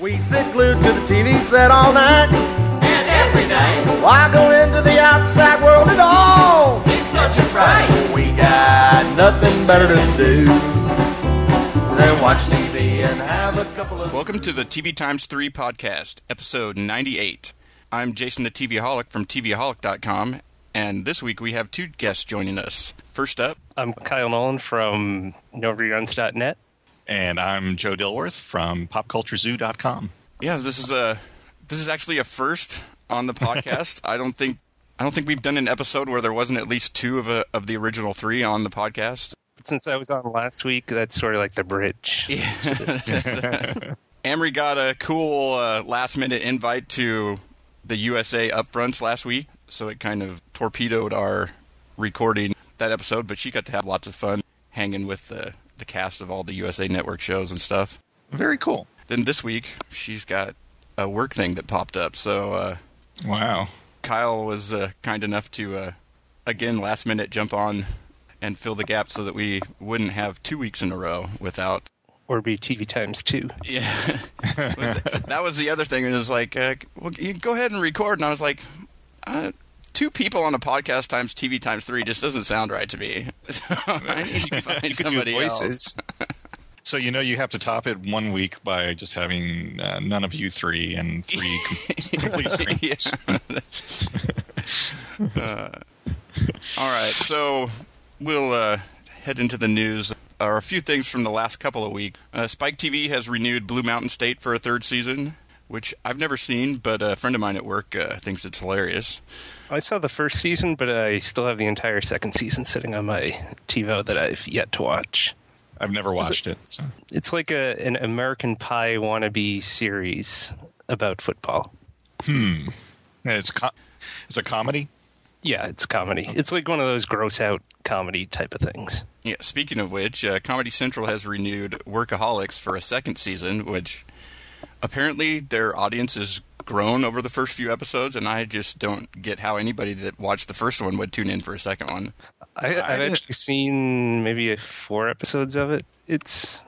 We sit glued to the TV set all night and every day. Why go into the outside world at all? It's such a fright. We got nothing better to do than watch TV and have a couple of... Welcome to the TV Times 3 podcast, episode 98. I'm Jason the TVaholic from TVaholic.com, and this week we have two guests joining us. First up, I'm Kyle Nolan from NoReruns.net. And I'm Joe Dilworth from PopCultureZoo.com. Yeah, this is actually a first on the podcast. I don't think we've done an episode where there wasn't at least two of the original three on the podcast. But since I was on last week, that's sort of like the bridge. Yeah. Amory got a cool last-minute invite to the USA Upfronts last week, so it kind of torpedoed our recording that episode, but she got to have lots of fun hanging with the cast of all the USA Network shows and stuff. Very cool. Then this week, she's got a work thing that popped up, so... wow. Kyle was kind enough to, again, last minute jump on and fill the gap so that we wouldn't have 2 weeks in a row without... Or be TV Times 2. Yeah. That was the other thing. It was like, well, you can go ahead and record. And I was like, two people on a podcast times TV times 3 just doesn't sound right to me. So I need to find somebody else. So you have to top it 1 week by just having none of you three and three complete strangers. All right, so we'll head into the news. A few things from the last couple of weeks. Spike TV has renewed Blue Mountain State for a third season, which I've never seen, but a friend of mine at work thinks it's hilarious. I saw the first season, but I still have the entire second season sitting on my TiVo that I've yet to watch. I've never watched it. So. It's like an American Pie wannabe series about football. It's a comedy? Yeah, it's comedy. It's like one of those gross-out comedy type of things. Yeah, speaking of which, Comedy Central has renewed Workaholics for a second season, which apparently their audience has grown over the first few episodes, and I just don't get how anybody that watched the first one would tune in for a second one. I've actually seen maybe 4 episodes of it. It's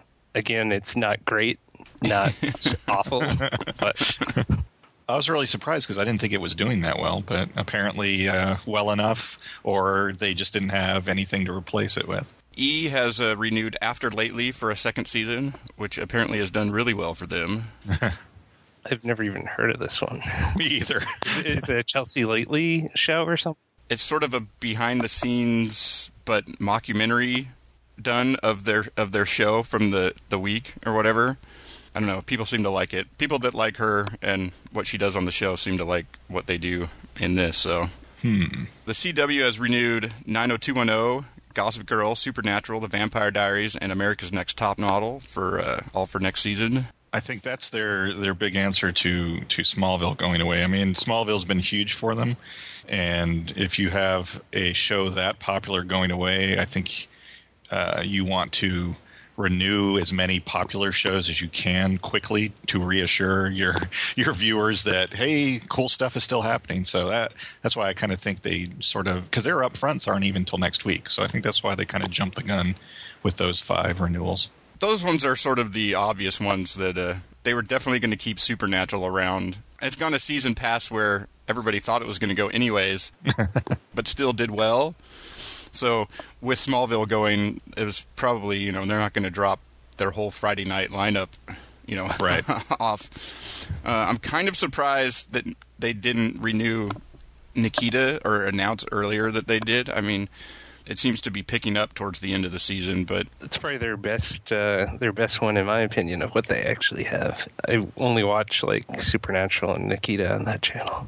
not great, not awful, but... I was really surprised because I didn't think it was doing that well, but apparently well enough, or they just didn't have anything to replace it with. E! Has renewed After Lately for a second season, which apparently has done really well for them. I've never even heard of this one. Me either. Is it a Chelsea Lately show or something? It's sort of a behind-the-scenes but mockumentary done of their show from the week or whatever. I don't know. People seem to like it. People that like her and what she does on the show seem to like what they do in this. So, The CW has renewed 90210, Gossip Girl, Supernatural, The Vampire Diaries, and America's Next Top Model for all for next season. I think that's their big answer to Smallville going away. I mean, Smallville's been huge for them, and if you have a show that popular going away, I think you want to renew as many popular shows as you can quickly to reassure your viewers that, hey, cool stuff is still happening. So that's why I kind of think they sort of, because their upfronts aren't even till next week. So I think that's why they kind of jumped the gun with those 5 renewals. Those ones are sort of the obvious ones that they were definitely going to keep Supernatural around. It's gone a season past where everybody thought it was going to go anyways, but still did well. So with Smallville going, it was probably, they're not going to drop their whole Friday night lineup, right. off. I'm kind of surprised that they didn't renew Nikita or announce earlier that they did. I mean, it seems to be picking up towards the end of the season, but it's probably their best one in my opinion of what they actually have. I only watch like Supernatural and Nikita on that channel.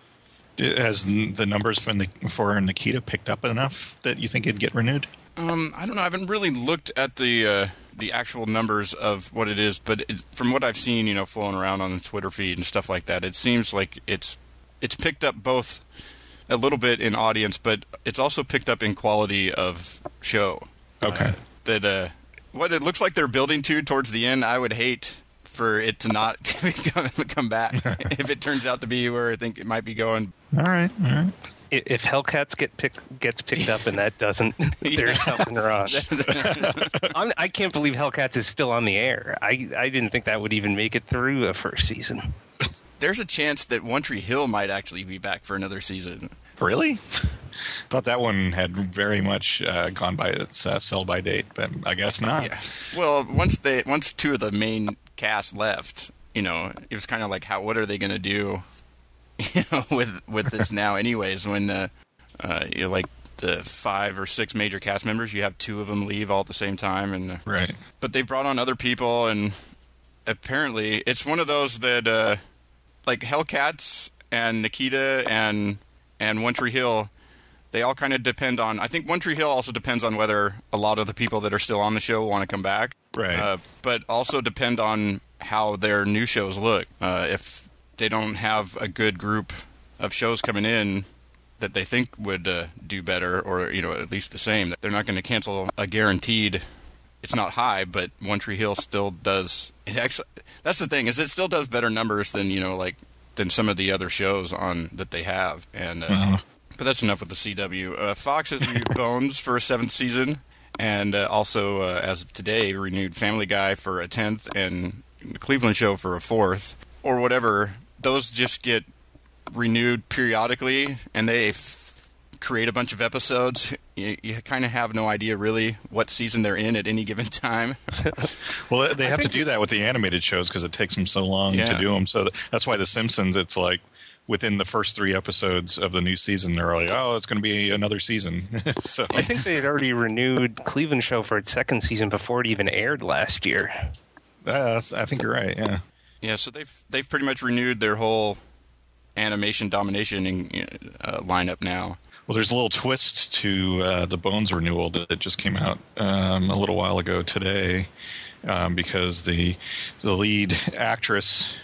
Has the numbers for Nikita picked up enough that you think it'd get renewed? I don't know. I haven't really looked at the actual numbers of what it is, but from what I've seen, flowing around on the Twitter feed and stuff like that, it seems like it's picked up both a little bit in audience, but it's also picked up in quality of show. Okay. What it looks like they're building to towards the end, I would hate for it to not come back if it turns out to be where I think it might be going. All right. If Hellcats gets picked up and that doesn't, there's something wrong. I can't believe Hellcats is still on the air. I didn't think that would even make it through a first season. There's a chance that One Tree Hill might actually be back for another season. Really? Thought that one had very much gone by its sell-by date, but I guess not. Yeah. Well, once two of the main cast left, it was kind of like, what are they going to do, with this now? Anyways, when like the 5 or 6 major cast members, you have 2 of them leave all at the same time, and right. But they've brought on other people, and apparently it's one of those that like Hellcats and Nikita and One Tree Hill. They all kind of depend on. I think One Tree Hill also depends on whether a lot of the people that are still on the show want to come back. Right. But also depend on how their new shows look. If they don't have a good group of shows coming in that they think would do better, or at least the same, they're not going to cancel a guaranteed. It's not high, but One Tree Hill still does. It actually. That's the thing, is it still does better numbers than than some of the other shows on that they have. And but that's enough with the CW. Fox has renewed Bones for a 7th season, and also as of today renewed Family Guy for a 10th and the Cleveland Show for a 4th, or whatever. Those just get renewed periodically, and they create a bunch of episodes. You kind of have no idea really what season they're in at any given time. Well, they have to do that with the animated shows because it takes them so long to do them. So that's why The Simpsons, it's like within the first 3 episodes of the new season, they're like, oh, it's going to be another season. So I think they had already renewed Cleveland Show for its 2nd season before it even aired last year. I think you're right, yeah. Yeah, so they've pretty much renewed their whole animation domination lineup now. Well, there's a little twist to the Bones renewal that just came out a little while ago today, because the lead actress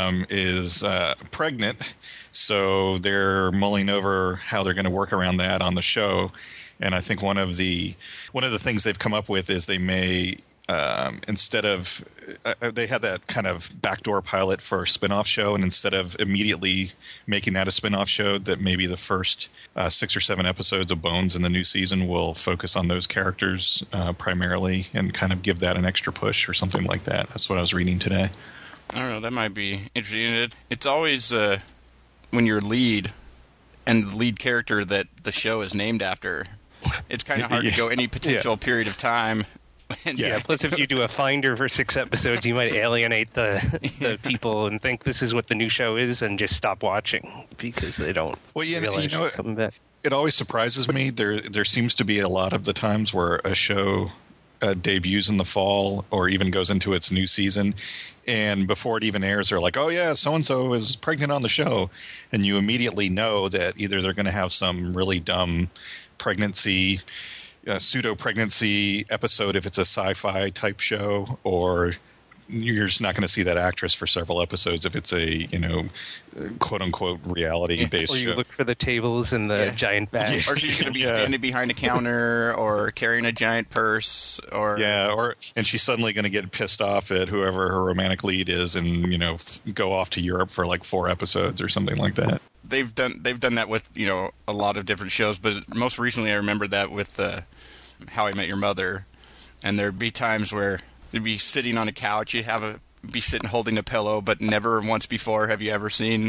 is pregnant, so they're mulling over how they're going to work around that on the show. And I think one of the things they've come up with is they may instead of they had that kind of backdoor pilot for a spin-off show, and instead of immediately making that a spin-off show, that maybe the first 6 or 7 episodes of Bones in the new season will focus on those characters primarily, and kind of give that an extra push or something like that. That's what I was reading today. I don't know, that might be interesting. It's always when you're lead and the lead character that the show is named after, it's kind of hard to go any potential period of time. Yeah, plus if you do a Finder for 6 episodes, you might alienate the people and think this is what the new show is and just stop watching because they don't realize it's coming back. It always surprises me. There seems to be a lot of the times where a show debuts in the fall or even goes into its new season, and before it even airs, they're like, oh yeah, so-and-so is pregnant on the show. And you immediately know that either they're going to have some really dumb pregnancy pseudo-pregnancy episode if it's a sci-fi type show, or you're just not going to see that actress for several episodes if it's a quote-unquote reality-based show. Or you show. Look for the tables and the giant bags. Or she's going to be standing behind a counter or carrying a giant purse. And she's suddenly going to get pissed off at whoever her romantic lead is and go off to Europe for like 4 episodes or something like that. They've done that with a lot of different shows, but most recently I remember that with How I Met Your Mother, and there'd be times where they'd be sitting on a couch, be sitting holding a pillow, but never once before have you ever seen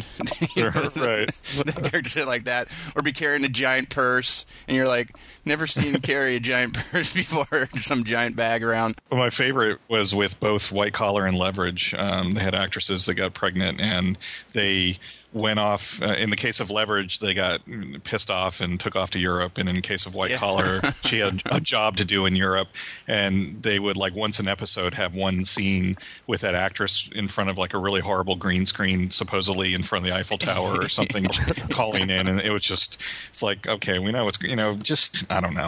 the character sit like that, or be carrying a giant purse, and you're like, never seen carry a giant purse before, some giant bag around. Well, my favorite was with both White Collar and Leverage. They had actresses that got pregnant, and they went off. In the case of Leverage, they got pissed off and took off to Europe. And in the case of White Collar, she had a job to do in Europe. And they would, like, once an episode have one scene with that actress in front of, like, a really horrible green screen, supposedly in front of the Eiffel Tower or something, calling in. And it was just, it's like, okay, we know it's, just, I don't know.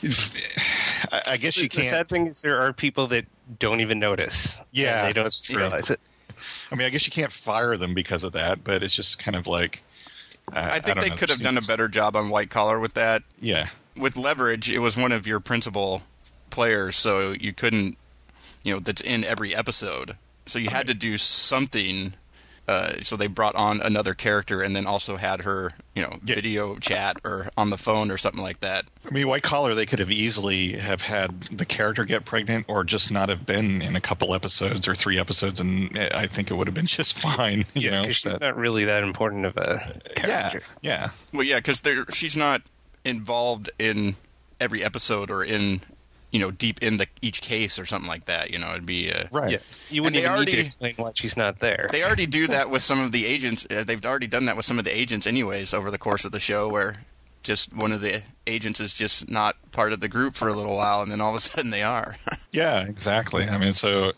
I guess you can't. The sad thing is there are people that don't even notice. Yeah, they don't that's true. realize it. I mean, I guess you can't fire them because of that, but it's just kind of like... I think they could have done a better job on White Collar with that. Yeah. With Leverage, it was one of your principal players, so you couldn't, that's in every episode. So you had to do something. So they brought on another character and then also had her, video chat or on the phone or something like that. I mean, White Collar, they could have easily have had the character get pregnant or just not have been in a couple episodes or 3 episodes, and I think it would have been just fine. Because she's not really that important of a character. Yeah. Well, yeah, because she's not involved in every episode or in, deep in each case or something like that. It'd be Right. Yeah. You wouldn't even need to explain why she's not there. They already do that with some of the agents. They've already done that with some of the agents anyways over the course of the show, where just one of the agents is just not part of the group for a little while, and then all of a sudden they are. Yeah, exactly. I mean, so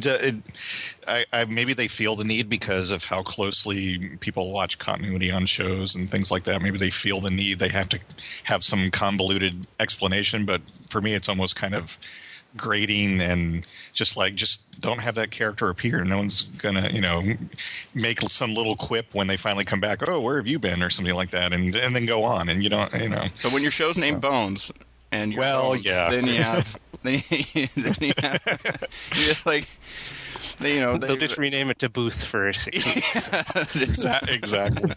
maybe they feel the need because of how closely people watch continuity on shows and things like that. Maybe they feel the need. They have to have some convoluted explanation, but for me, it's almost kind of grating and just don't have that character appear. No one's gonna make some little quip when they finally come back. Oh, where have you been, or something like that, and then go on. And you don't. But when your show's named Bones, and Bones, yeah, then you have they'll just rename it to Booth for 6 weeks. Exactly.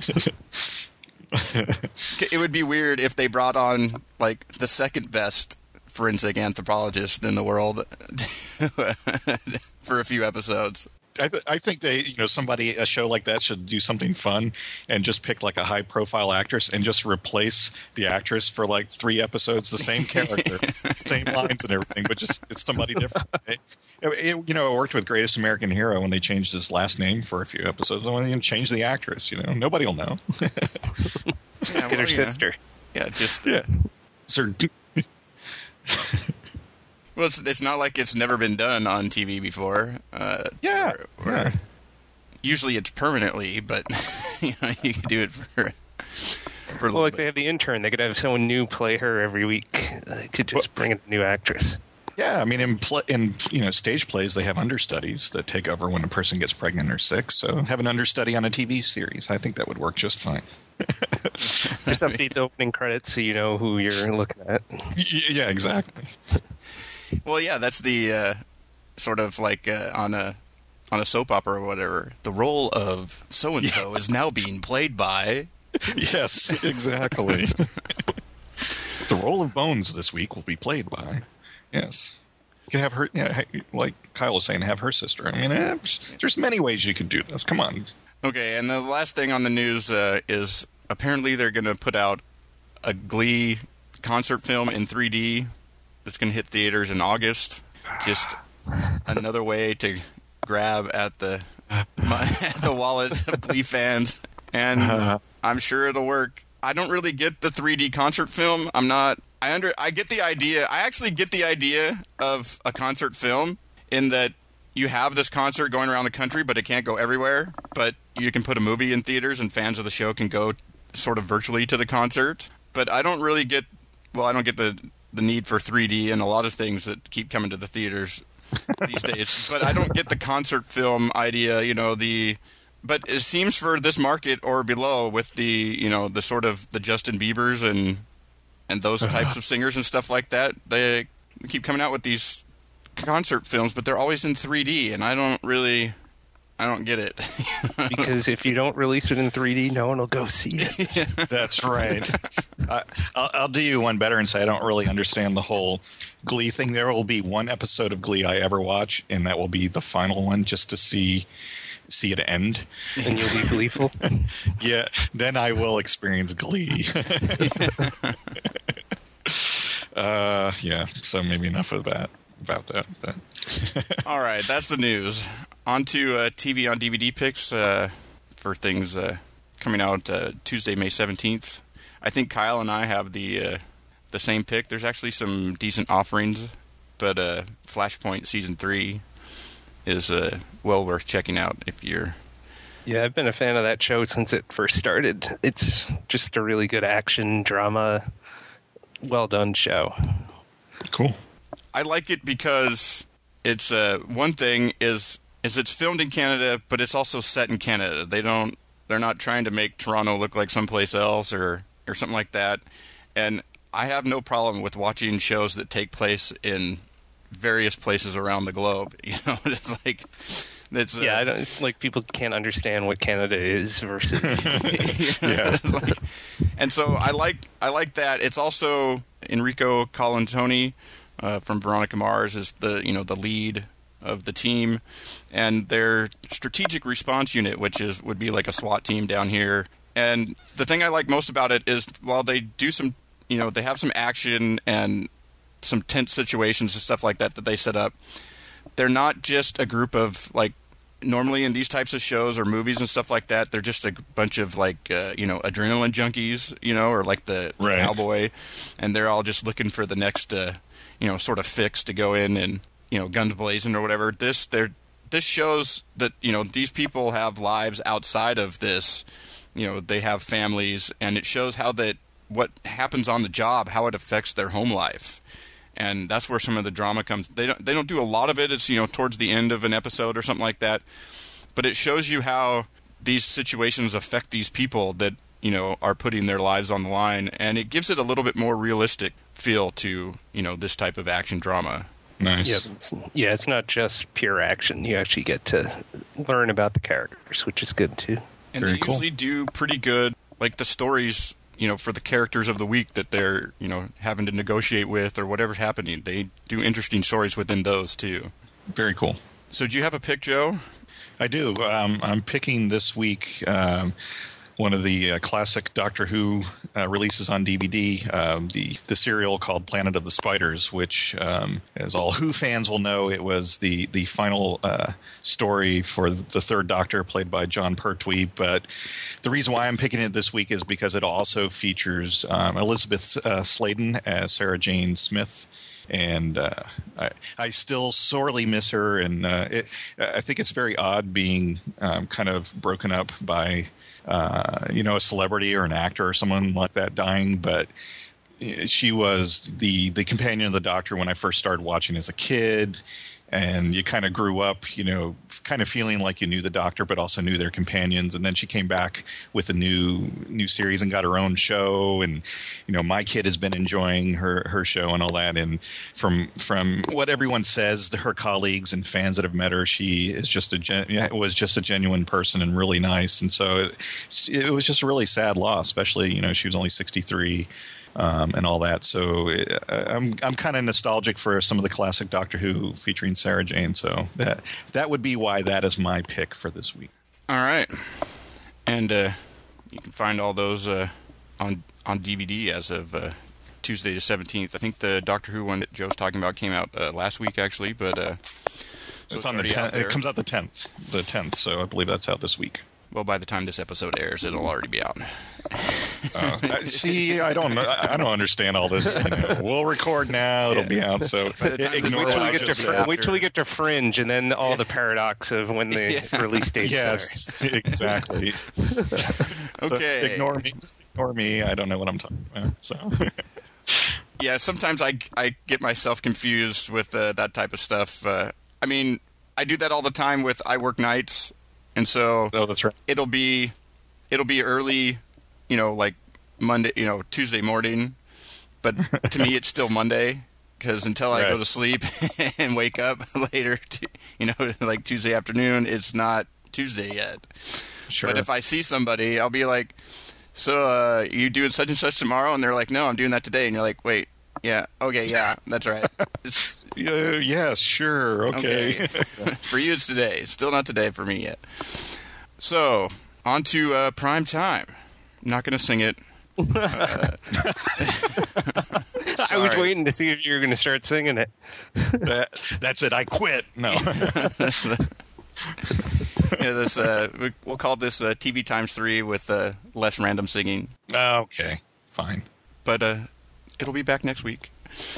It would be weird if they brought on the second best forensic anthropologist in the world for a few episodes. I think a show like that should do something fun and just pick a high profile actress and just replace the actress for 3 episodes, the same character, same lines and everything, but just it's somebody different. It worked with Greatest American Hero when they changed his last name for a few episodes. They didn't change the actress. Nobody will know. Get her sister. Yeah, just Sir. Well, it's not like it's never been done on TV before. Usually it's permanently, but you could do it for a little bit. They have the intern. They could have someone new play her every week. They could just bring in a new actress. Yeah, I mean, in stage plays, they have understudies that take over when a person gets pregnant or sick. So have an understudy on a TV series. I think that would work just fine. Just update the opening credits so you know who you're looking at. Yeah, exactly. Well, yeah, that's the sort of on a soap opera or whatever. The role of so and so is now being played by. Yes, exactly. The role of Bones this week will be played by. Yes. You can have her, like Kyle was saying, have her sister. I mean, there's many ways you could do this. Come on. Okay, and the last thing on the news is apparently they're going to put out a Glee concert film in 3D that's going to hit theaters in August. Just another way to grab at the wallets of Glee fans, and I'm sure it'll work. I don't really get the 3D concert film. I get the idea. I actually get the idea of a concert film in that you have this concert going around the country, but it can't go everywhere. But you can put a movie in theaters, and fans of the show can go sort of virtually to the concert. But I don't really get. Well, I don't get the need for 3D and a lot of things that keep coming to the theaters these days. But I don't get the concert film idea. But it seems for this market or below, with the the sort of the Justin Biebers and those types of singers and stuff like that, they keep coming out with these concert films, but they're always in 3D, and I don't get it. Because if you don't release it in 3D, no one will go see it. That's right. I'll do you one better and say I don't really understand the whole Glee thing. There will be one episode of Glee I ever watch, and that will be the final one, just to see it end. And you'll be gleeful? Yeah, then I will experience Glee. So maybe enough of that. About that. All right, that's the news. On to TV on DVD picks for things coming out Tuesday, May 17th. I think Kyle and I have the same pick. There's actually some decent offerings, but Flashpoint Season 3 is well worth checking out if you're... Yeah, I've been a fan of that show since it first started. It's just a really good action, drama, well-done show. Cool. I like it because it's one thing is it's filmed in Canada, but it's also set in Canada. They're not trying to make Toronto look like someplace else or something like that. And I have no problem with watching shows that take place in various places around the globe. It's like it's I don't like people can't understand what Canada is versus. It's like, and so I like that. It's also Enrico Colantoni from Veronica Mars is the lead of the team, and their strategic response unit, which would be like a SWAT team down here. And the thing I like most about it is while they do some, they have some action and some tense situations and stuff like that they set up, they're not just a group of, like, normally in these types of shows or movies and stuff like that, they're just a bunch of, like, adrenaline junkies, or like the cowboy, and they're all just looking for the next, sort of fix to go in and, guns blazing or whatever. This shows that, these people have lives outside of this. They have families, and it shows how what happens on the job, how it affects their home life. And that's where some of the drama comes. They don't do a lot of it. It's, towards the end of an episode or something like that. But it shows you how these situations affect these people that, are putting their lives on the line. And it gives it a little bit more realistic feel to, this type of action drama. Nice. It's not just pure action. You actually get to learn about the characters, which is good, too. And they usually do pretty good, like the stories, for the characters of the week that they're, having to negotiate with or whatever's happening. They do interesting stories within those, too. Very cool. So do you have a pick, Joe? I do. I'm picking this week one of the classic Doctor Who releases on DVD, the serial called Planet of the Spiders, which, as all Who fans will know, it was the final story for the third Doctor, played by Jon Pertwee. But the reason why I'm picking it this week is because it also features Elizabeth Sladen as Sarah Jane Smith. And I still sorely miss her, and I think it's very odd being kind of broken up by a celebrity or an actor or someone like that dying, but she was the companion of the Doctor when I first started watching as a kid. And you kind of grew up, kind of feeling like you knew the Doctor, but also knew their companions. And then she came back with a new series and got her own show. And, my kid has been enjoying her show and all that. And from what everyone says, her colleagues and fans that have met her, she is was just a genuine person and really nice. And so it was just a really sad loss, especially, she was only 63. And all that. So I'm kind of nostalgic for some of the classic Doctor Who featuring Sarah Jane. So that would be why that is my pick for this week. All right. And you can find all those on DVD as of Tuesday the 17th. I think the Doctor Who one that Joe's talking about came out last week, actually. But so it's on the 10th. It comes out the 10th. So I believe that's out this week. Well, by the time this episode airs, it'll already be out. See, I don't understand all this. We'll record now; it'll be out. So ignore wait till we get to Fringe, and then all the paradox of when the release date. Yes, exactly. Okay, ignore me. I don't know what I'm talking about. So. Yeah, sometimes I get myself confused with that type of stuff. I mean, I do that all the time with I work nights. And so that's right. It'll be early, like Monday, Tuesday morning. But to me, it's still Monday because until I go to sleep and wake up later, like Tuesday afternoon, it's not Tuesday yet. Sure. But if I see somebody, I'll be like, so you doing such and such tomorrow? And they're like, no, I'm doing that today. And you're like, wait. Yeah. Okay. Yeah. That's right. Yeah. Sure. Okay. For you, it's today. Still not today for me yet. So on to Prime Time. I'm not going to sing it. I was waiting to see if you were going to start singing it. That's it. I quit. No. We'll call this TV times 3 with less random singing. Okay. Fine. But it'll be back next week.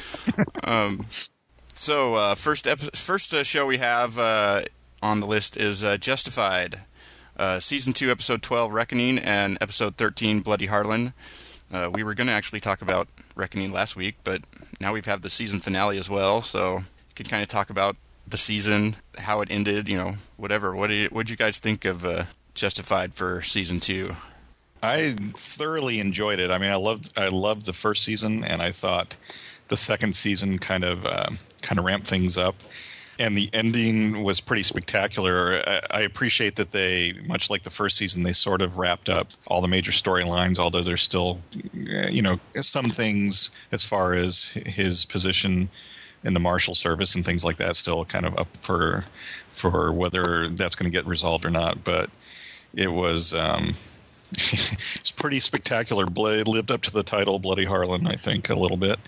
So first show we have on the list is Justified, Season 2, Episode 12, Reckoning, and Episode 13, Bloody Harlan. We were going to actually talk about Reckoning last week, but now we've had the season finale as well, so you can kind of talk about the season, how it ended, whatever. What did you guys think of Justified for Season 2? I thoroughly enjoyed it. I mean, I loved the first season, and I thought the second season kind of kind of ramp things up. And the ending was pretty spectacular. I appreciate that they, much like the first season, they sort of wrapped up all the major storylines, although there's still, some things as far as his position in the Marshal Service and things like that still kind of up for whether that's going to get resolved or not. But it was it's pretty spectacular. It lived up to the title, Bloody Harlan, I think, a little bit.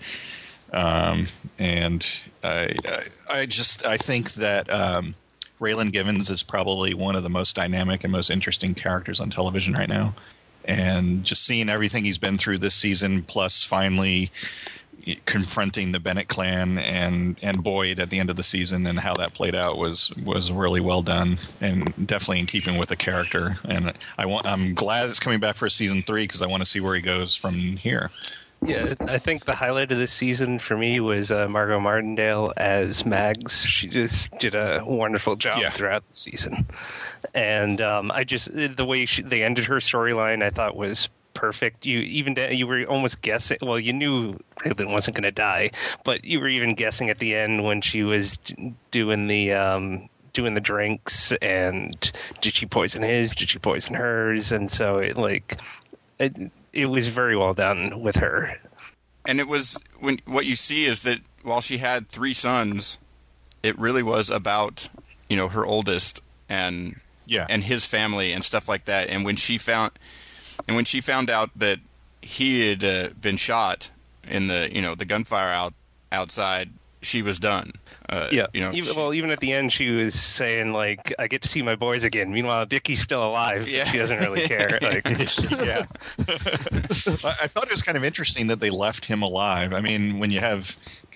And I think that Raylan Givens is probably one of the most dynamic and most interesting characters on television right now. And just seeing everything he's been through this season, plus finally confronting the Bennett clan and Boyd at the end of the season and how that played out was really well done and definitely in keeping with the character. And I'm glad it's coming back for season 3 because I want to see where he goes from here. Yeah, I think the highlight of this season for me was Margot Martindale as Mags. She just did a wonderful job throughout the season. And the way they ended her storyline I thought was perfect. You were almost guessing. Well, you knew Raylan wasn't going to die, but you were even guessing at the end when she was doing the drinks, and did she poison his? Did she poison hers? And so it was very well done with her. And it was what you see is that while she had 3 sons, it really was about her oldest and his family and stuff like that. And when she found out that he had been shot in the gunfire outside, she was done. Even at the end, she was saying I get to see my boys again. Meanwhile, Dickie's still alive. Yeah. She doesn't really care. Yeah. I thought it was kind of interesting that they left him alive. I mean, when you have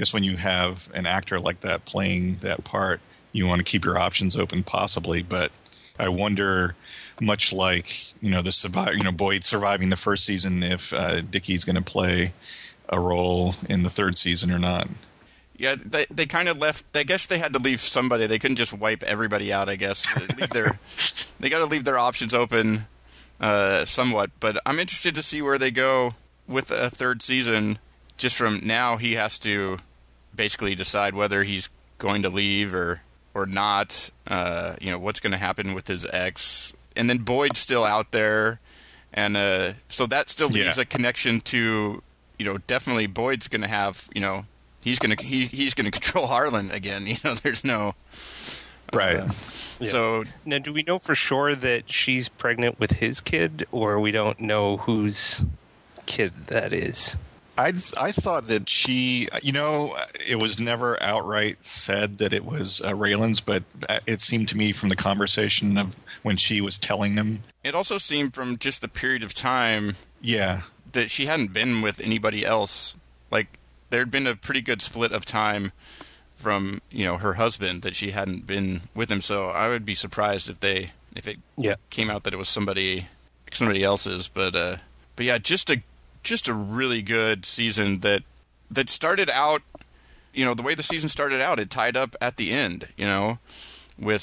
an actor like that playing that part, you want to keep your options open, possibly. But I wonder, much like Boyd surviving the first season, if Dickie's going to play a role in the 3rd season or not. Yeah, they kind of left. I guess they had to leave somebody. They couldn't just wipe everybody out, I guess. They got to leave their options open somewhat. But I'm interested to see where they go with a 3rd season. Just from now, he has to basically decide whether he's going to leave or not. What's going to happen with his ex. And then Boyd's still out there. And so that still leaves a connection to, definitely Boyd's going to have, he's going to control Harlan again. There's no right. So now, do we know for sure that she's pregnant with his kid, or we don't know whose kid that is? I thought that she, it was never outright said that it was Raylan's, but it seemed to me from the conversation of when she was telling them. It also seemed from just the period of time, that she hadn't been with anybody else. There'd been a pretty good split of time from her husband that she hadn't been with him. So I would be surprised if it came out that it was somebody else's. But yeah, just a really good season that started out. The way the season started out, it tied up at the end. With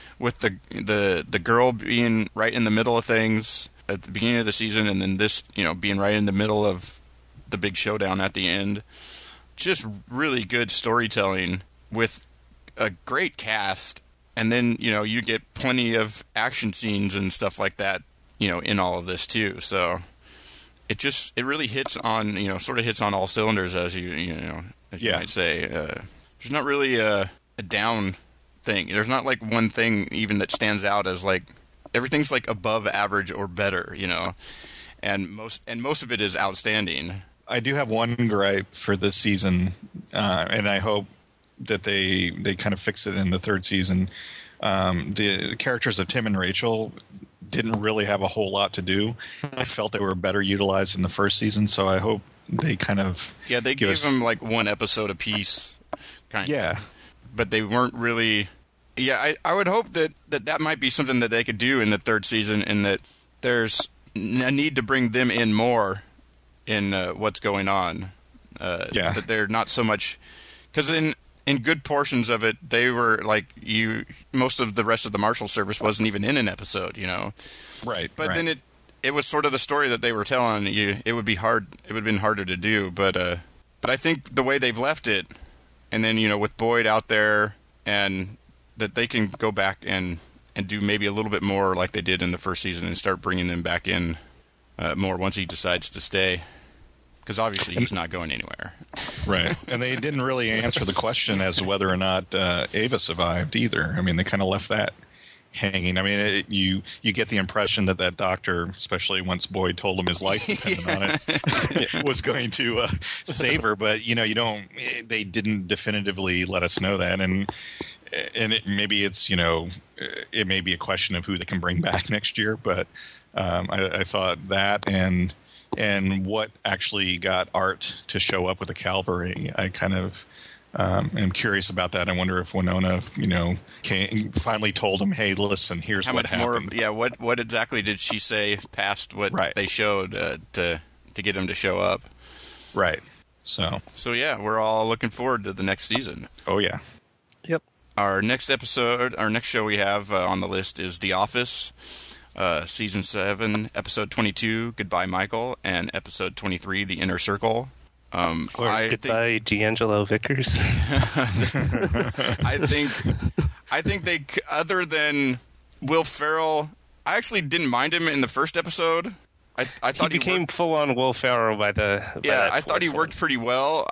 the girl being right in the middle of things at the beginning of the season, and then this being right in the middle of the big showdown at the end. Just really good storytelling with a great cast, and then you get plenty of action scenes and stuff like that in all of this too. So it really hits on sort of hits on all cylinders, as you might say. There's not really a down thing. There's not one thing even that stands out as everything's above average or better, and most of it is outstanding. I do have one gripe for this season, and I hope that they kind of fix it in the 3rd season. The characters of Tim and Rachel didn't really have a whole lot to do. I felt they were better utilized in the 1st season, so I hope they kind of they gave them 1 episode apiece. But they weren't really. Yeah, I would hope that might be something that they could do in the 3rd season, and that there's a need to bring them in more in what's going on. That they're not so much, because in good portions of it, they were most of the rest of the Marshal Service wasn't even in an episode, Right. But then it was sort of the story that they were telling you. It would be hard. It would have been harder to do, but I think the way they've left it, And then, with Boyd out there, and that they can go back and do maybe a little bit more like they did in the first season and start bringing them back in more once he decides to stay. Because obviously he's not going anywhere. Right. And they didn't really answer the question as to whether or not Ava survived either. I mean, they kind of left that hanging. I mean, you get the impression that doctor, especially once Boyd told him his life depended on it, was going to save her. But you don't. They didn't definitively let us know that, and maybe it's it may be a question of who they can bring back next year. But I thought that and what actually got Art to show up with the cavalry, I kind of. I'm curious about that. I wonder if Winona, finally told him, "Hey, listen, here's how what much happened." more? Yeah, what exactly did she say past what they showed to get him to show up? Right. So yeah, we're all looking forward to the next season. Oh yeah. Yep. Our next show we have on the list is The Office, season 7, episode 22, Goodbye, Michael, and episode 23, The Inner Circle. Goodbye, D'Angelo Vickers. I think they, other than Will Ferrell, I actually didn't mind him in the first episode. I thought he became full on Will Ferrell by I thought he worked pretty well.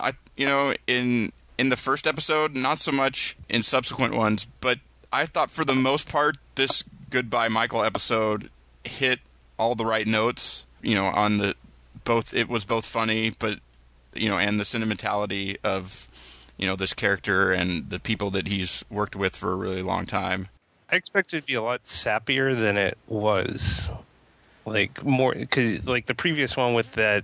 In the first episode, not so much in subsequent ones, but I thought for the most part this Goodbye Michael episode hit all the right notes. On the both, it was both funny, but. And the sentimentality of, this character and the people that he's worked with for a really long time. I expected it to be a lot sappier than it was. More, because, the previous one with that,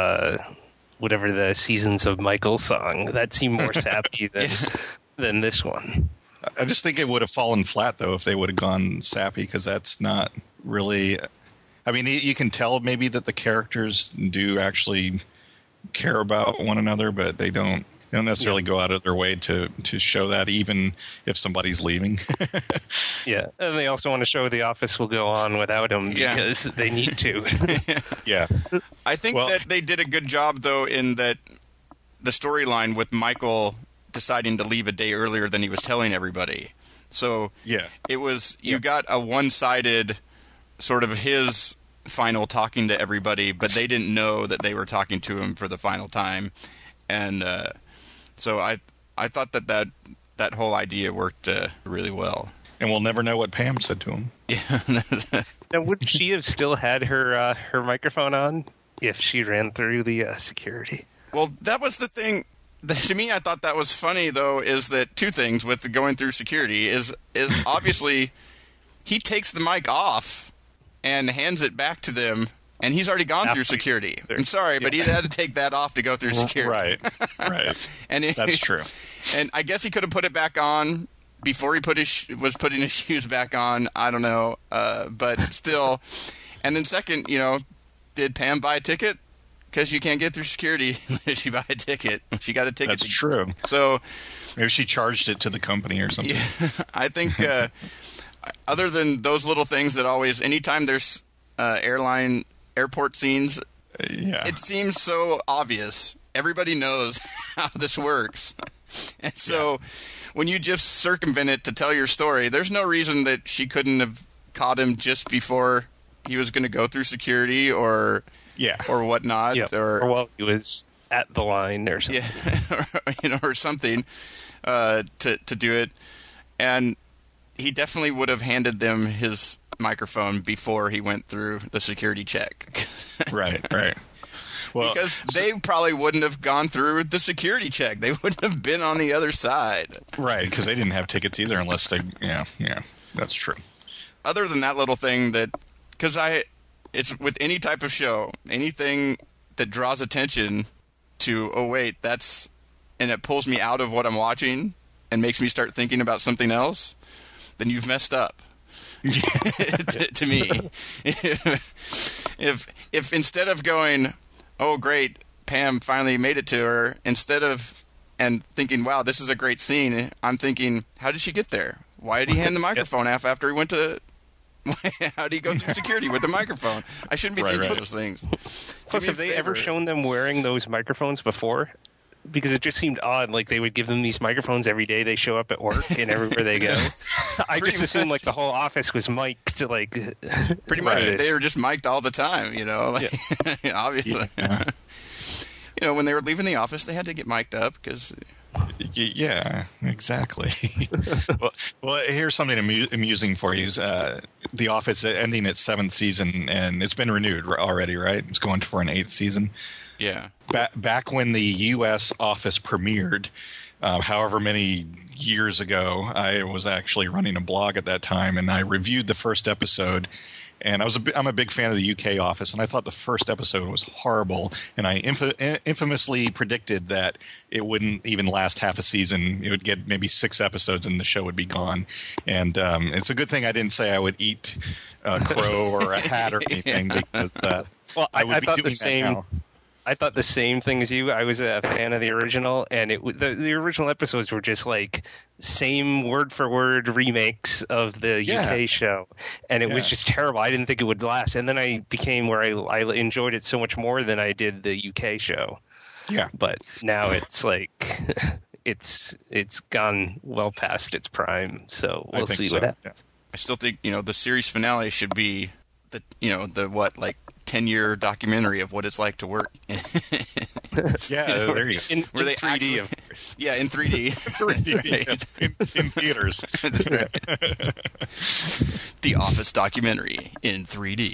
whatever the Seasons of Michael song, that seemed more sappy than this one. I just think it would have fallen flat, though, if they would have gone sappy, because that's not really... I mean, you can tell maybe that the characters do actually... care about one another, but they don't necessarily go out of their way to show that, even if somebody's leaving. Yeah, and they also want to show The Office will go on without him because they need to. Yeah. I think that they did a good job, though, in that the storyline with Michael deciding to leave a day earlier than he was telling everybody. So it was you got a one-sided sort of his final talking to everybody, but they didn't know that they were talking to him for the final time, and so I thought that whole idea worked really well. And we'll never know what Pam said to him. Yeah. Now, would she have still had her microphone on if she ran through the security? Well, that was the thing. To me, I thought that was funny, though, is that two things with the going through security is obviously he takes the mic off and hands it back to them, and he's already gone through security. I'm sorry, but he had to take that off to go through security. Right. And that's true. And I guess he could have put it back on before he was putting his shoes back on. I don't know, but still. And then second, did Pam buy a ticket? Because you can't get through security unless you buy a ticket. She got a ticket. That's true. So maybe she charged it to the company or something. Yeah, I think. Other than those little things that always, anytime there's airport scenes, it seems so obvious. Everybody knows how this works. And so when you just circumvent it to tell your story, there's no reason that she couldn't have caught him just before he was going to go through security or whatnot. Or while he was at the line or something. Yeah, or something to do it. And he definitely would have handed them his microphone before he went through the security check. Right. Well, because they probably wouldn't have gone through the security check. They wouldn't have been on the other side. Right, because they didn't have tickets either unless they... Yeah, that's true. Other than that little thing because it's with any type of show, anything that draws attention to, oh, wait, and it pulls me out of what I'm watching and makes me start thinking about something else, then you've messed up. to me. If instead of going, oh, great, Pam finally made it to her, and thinking, wow, this is a great scene, I'm thinking, how did she get there? Why did he hand the microphone off after he went to... How did he go through security with the microphone? I shouldn't be thinking those things. Plus, have they ever shown them wearing those microphones before? because it just seemed odd. Like they would give them these microphones every day they show up at work and everywhere they go. I just assumed like the whole office was mic'd. Like pretty much, right. they were just mic'd all the time. Like, obviously. Yeah. When they were leaving the office, they had to get mic'd up because. Yeah, exactly. well, here's something amusing for you. The Office ending its 7th season, and it's been renewed already, right? It's going for an 8th season. Yeah. Back when the U.S. Office premiered, however many years ago, I was actually running a blog at that time, and I reviewed the first episode. And I'm a big fan of the UK Office, and I thought the first episode was horrible. And I infamously predicted that it wouldn't even last half a season. It would get maybe 6 episodes, and the show would be gone. And it's a good thing I didn't say I would eat a crow or a hat or anything, because well, I would I be thought doing the that same. now. I thought the same thing as you. I was a fan of the original, and the original episodes were just like same word for word remakes of the UK show, and it was just terrible. I didn't think it would last, and then I became where I enjoyed it so much more than I did the UK show. Yeah, but now it's like it's gone well past its prime. So we'll see what happens. I still think the series finale should be the 10-year documentary of what it's like to work. Yeah, there you go. In Where they 3D, actually, of course. Yeah, in 3D. 3D, yes, in theaters. The Office documentary in 3D.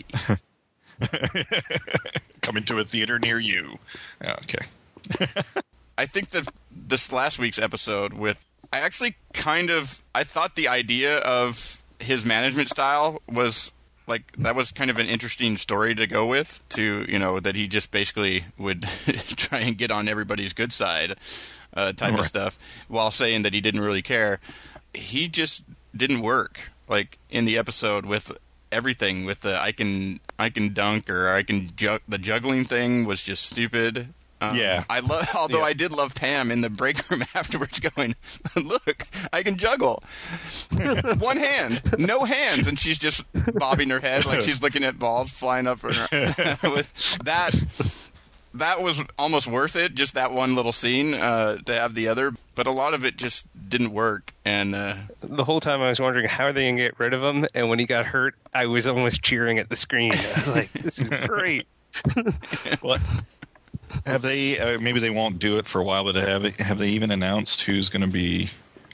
Coming to a theater near you. Okay. I think that this last week's episode I thought the idea of his management style was that was kind of an interesting story to go with, that he just basically would try and get on everybody's good side type of stuff while saying that he didn't really care. He just didn't work in the episode with everything, with the I can dunk or I can the juggling thing was just stupid. I did love Pam in the break room afterwards going, look, I can juggle. One hand, no hands, and she's just bobbing her head like she's looking at balls flying up. That was almost worth it, just that one little scene to have the other. But a lot of it just didn't work. And the whole time I was wondering how are they going to get rid of him, and when he got hurt, I was almost cheering at the screen. I was like, this is great. What? Have they? Maybe they won't do it for a while, but have they even announced who's going to be?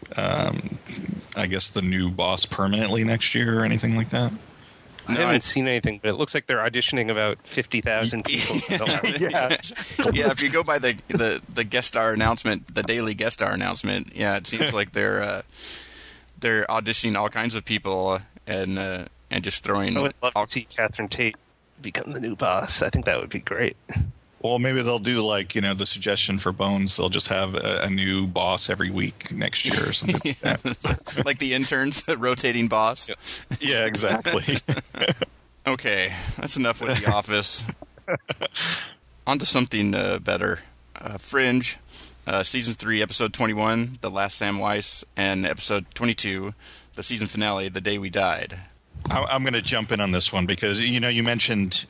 I guess the new boss permanently next year or anything like that. I haven't seen anything, but it looks like they're auditioning about 50,000 people. Yeah. Yeah, if you go by the guest star announcement, the daily guest star announcement, it seems like they're auditioning all kinds of people and just throwing. I would love to see Catherine Tate become the new boss. I think that would be great. Well, maybe they'll do the suggestion for Bones. They'll just have a new boss every week next year or something like that. Like the interns, rotating boss. Yeah, exactly. Okay, that's enough with The Office. On to something better. Fringe, Season 3, Episode 21, The Last Samwise, and Episode 22, the season finale, The Day We Died. I'm going to jump in on this one because, you mentioned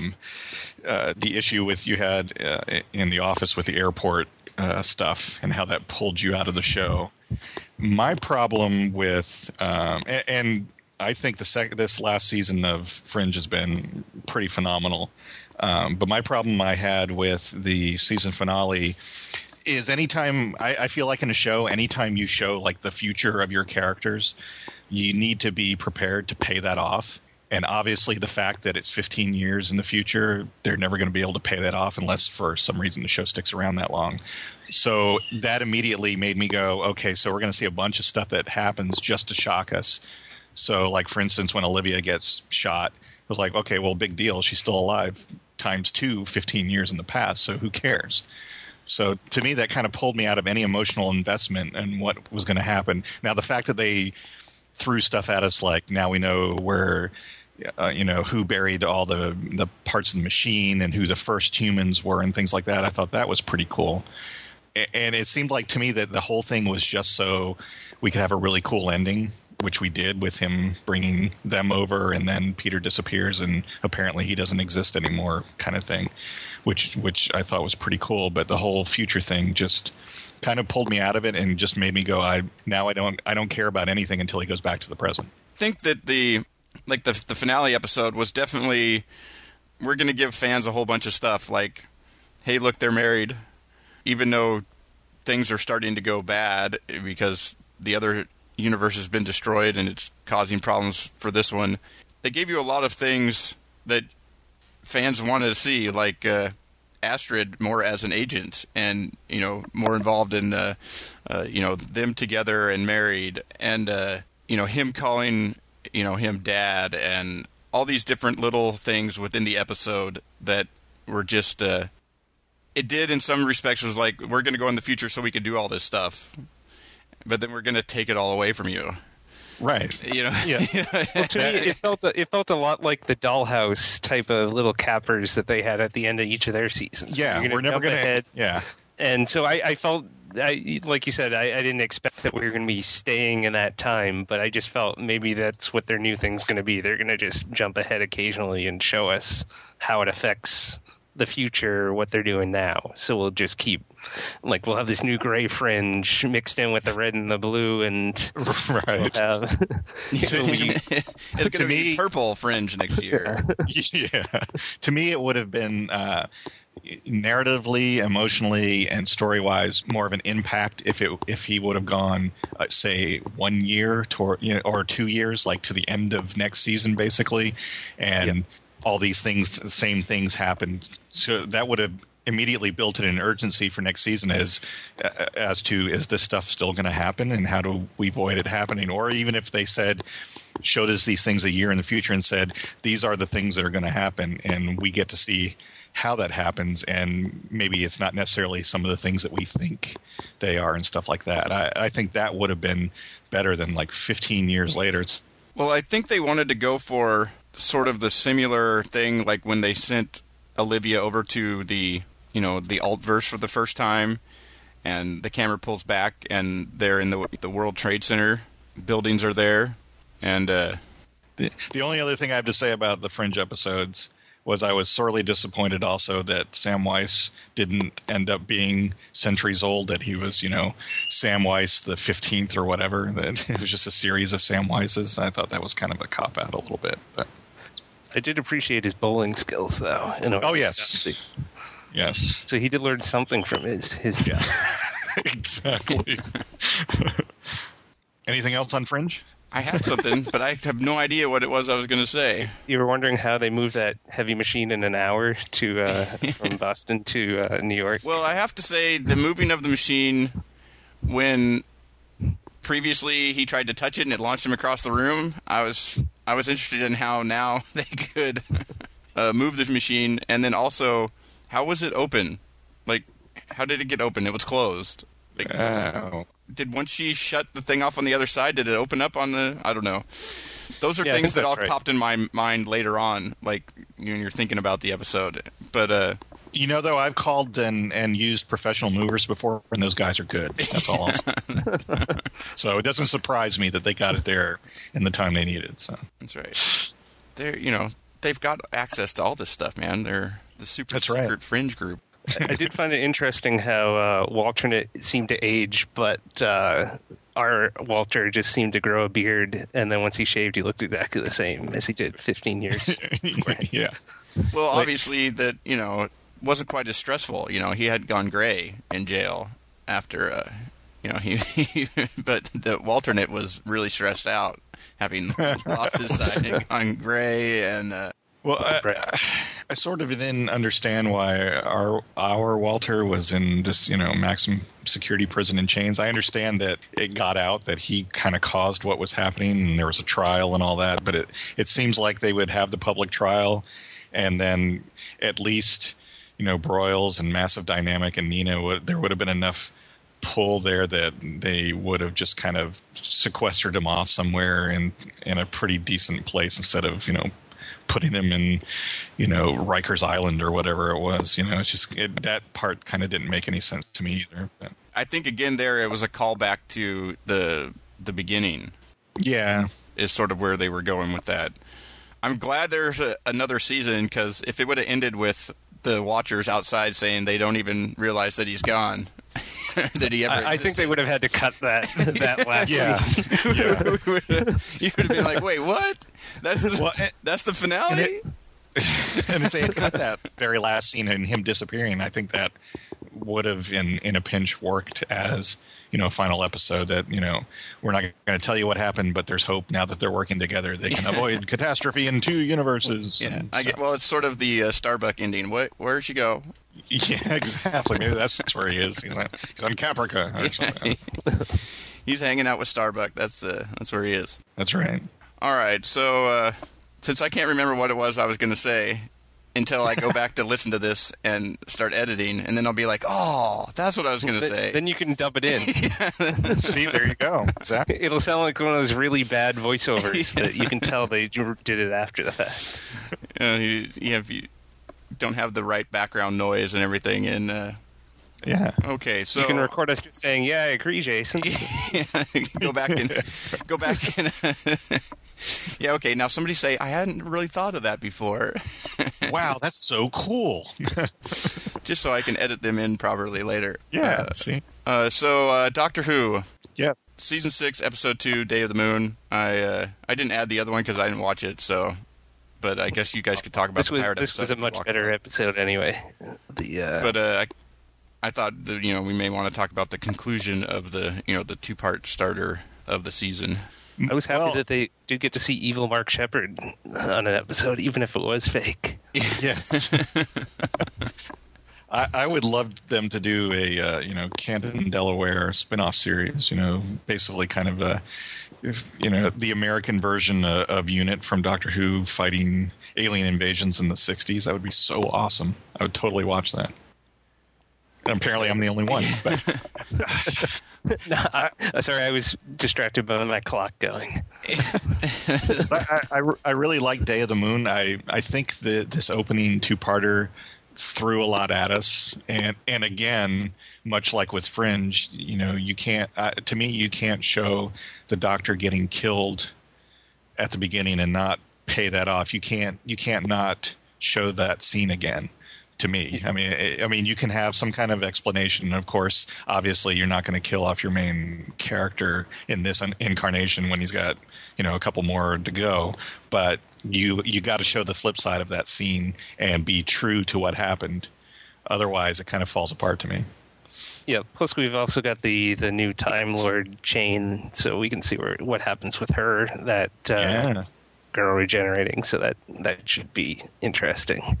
the issue you had in The Office with the airport stuff and how that pulled you out of the show. My problem with and I think this last season of Fringe has been pretty phenomenal. But my problem I had with the season finale is anytime I feel like in a show, anytime you show the future of your characters, you need to be prepared to pay that off. And obviously the fact that it's 15 years in the future, they're never going to be able to pay that off unless for some reason the show sticks around that long. So that immediately made me go, okay, so we're going to see a bunch of stuff that happens just to shock us. So for instance, when Olivia gets shot, it was like, okay, well, big deal. She's still alive times 2, 15 years in the past. So who cares? So to me, that kind of pulled me out of any emotional investment in what was going to happen. Now, the fact that they threw stuff at us now we know where, who buried all the parts of the machine and who the first humans were and things like that. I thought that was pretty cool. And it seemed like to me that the whole thing was just so we could have a really cool ending which we did with him bringing them over, and then Peter disappears and apparently he doesn't exist anymore, kind of thing, which I thought was pretty cool. But the whole future thing just kind of pulled me out of it and just made me go, I don't care about anything until he goes back to the present. I think that the finale episode was definitely, we're going to give fans a whole bunch of stuff like, hey, look, they're married, even though things are starting to go bad because the other universe has been destroyed and it's causing problems for this one. They gave you a lot of things that fans wanted to see, like Astrid more as an agent and, more involved in, them together and married and, him calling, him dad and all these different little things within the episode that were just, it did in some respects was like, we're going to go in the future so we can do all this stuff, but then we're going to take it all away from you. Right. Yeah. Well, to me, it felt a lot like the Dollhouse type of little cappers that they had at the end of each of their seasons. Yeah, we're never going to. Yeah. And so I felt, like you said, I didn't expect that we were going to be staying in that time, but I just felt maybe that's what their new thing's going to be. They're going to just jump ahead occasionally and show us how it affects the future, what they're doing now. So we'll just keep, we'll have this new gray fringe mixed in with the red and the blue, and right. It's going to be purple fringe next year. Yeah. To me, it would have been narratively, emotionally, and story-wise more of an impact if he would have gone, say, 1 year or 2 years, like to the end of next season, basically, and all these things, the same things happened. So that would have immediately built in an urgency for next season as to, is this stuff still going to happen and how do we avoid it happening? Or even if they showed us these things a year in the future and said, these are the things that are going to happen, and we get to see how that happens, and maybe it's not necessarily some of the things that we think they are and stuff like that. I think that would have been better than 15 years later. Well, I think they wanted to go for sort of the similar thing, like when they sent Olivia over to the Altverse for the first time, and the camera pulls back, and they're in the World Trade Center. Buildings are there, and the only other thing I have to say about the Fringe episodes was I was sorely disappointed also that Sam Weiss didn't end up being centuries old, that he was, Sam Weiss the 15th or whatever, that it was just a series of Sam Weisses. I thought that was kind of a cop-out a little bit. But I did appreciate his bowling skills, though. Oh, yes. Yes. So he did learn something from his job. Exactly. Anything else on Fringe? I had something, but I have no idea what it was I was going to say. You were wondering how they moved that heavy machine in an hour to from Boston to New York? Well, I have to say the moving of the machine, when previously he tried to touch it and it launched him across the room, I was interested in how now they could move this machine, and then also, how was it open? How did it get open? It was closed. Did once she shut the thing off on the other side, did it open up on the... I don't know. Those are things that all popped in my mind later on, when you're thinking about the episode. But though, I've called and used professional movers before, and those guys are good. That's all I'll say. So it doesn't surprise me that they got it there in the time they needed. So that's right. They've got access to all this stuff, man. They're the super secret Fringe group. I did find it interesting how Walternate seemed to age, but our Walter just seemed to grow a beard, and then once he shaved, he looked exactly the same as he did 15 years. Yeah. Well, obviously that, wasn't quite as stressful. He had gone gray in jail after, he but the Walternate was really stressed out, having lost his side and gone gray, and... Well, I sort of didn't understand why our Walter was in this, maximum security prison in chains. I understand that it got out that he kind of caused what was happening, and there was a trial and all that. But it seems like they would have the public trial, and then at least, Broyles and Massive Dynamic and Nina, there would have been enough pull there that they would have just kind of sequestered him off somewhere in a pretty decent place instead of, putting him in, Rikers Island or whatever it was. It's just that part kind of didn't make any sense to me either. But. I think again there it was a callback to the beginning. Yeah. is sort of where they were going with that. I'm glad there's another season, because if it would have ended with the Watchers outside saying they don't even realize that he's gone, that he ever I think they would have had to cut that last scene. You would have been like, wait, what? That's the finale? And if they had cut that very last scene and him disappearing, I think that would have, in a pinch, worked as, a final episode that, we're not going to tell you what happened, but there's hope now that they're working together. They can avoid catastrophe in 2 universes. Yeah, well, it's sort of the Starbuck ending. Where'd she go? Yeah, exactly. Maybe that's where he is. He's on Caprica or something. He's hanging out with Starbuck. That's where he is. That's right. All right, so since I can't remember what it was I was going to say until I go back to listen to this and start editing, and then I'll be like, oh, that's what I was going to say. Then you can dub it in. See, there you go. Exactly. It'll sound like one of those really bad voiceovers that you can tell they did it after the fact. You don't have the right background noise and everything, and yeah. Okay, so you can record us just saying, "Yeah, I agree, Jason." go back and yeah. Okay, now somebody say, "I hadn't really thought of that before." Wow, that's so cool. Just so I can edit them in properly later. Yeah. See. So Doctor Who. Yes. Season 6, Episode 2, Day of the Moon. I didn't add the other one because I didn't watch it. So, but I guess you guys could talk about the pirate episode. This was a much better episode anyway. But I thought that, we may want to talk about the conclusion of the the 2-part starter of the season. I was happy that they did get to see evil Mark Sheppard on an episode, even if it was fake. Yes. I would love them to do a Canton, Delaware spin-off series. Basically kind of the American version of Unit from Doctor Who fighting alien invasions in the 60s. That would be so awesome. I would totally watch that. Apparently, I'm the only one. But. Sorry, I was distracted by my clock going. I really like Day of the Moon. I think that this opening 2-parter threw a lot at us, and again, much like with Fringe, you can't. To me, you can't show the Doctor getting killed at the beginning and not pay that off. You can't not show that scene again. To me, I mean, you can have some kind of explanation. Of course, obviously, you're not going to kill off your main character in this incarnation when he's got, a couple more to go. But you got to show the flip side of that scene and be true to what happened. Otherwise, it kind of falls apart to me. Yeah. Plus, we've also got the new Time Lord chain, so we can see what happens with her. That girl regenerating. So that should be interesting.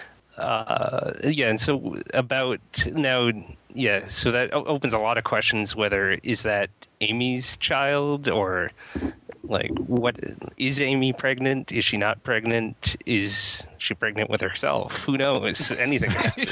And so about now, so that opens a lot of questions. Whether is that Amy's child, or like, what is Amy pregnant? Is she not pregnant? Is she pregnant with herself? Who knows? Anything.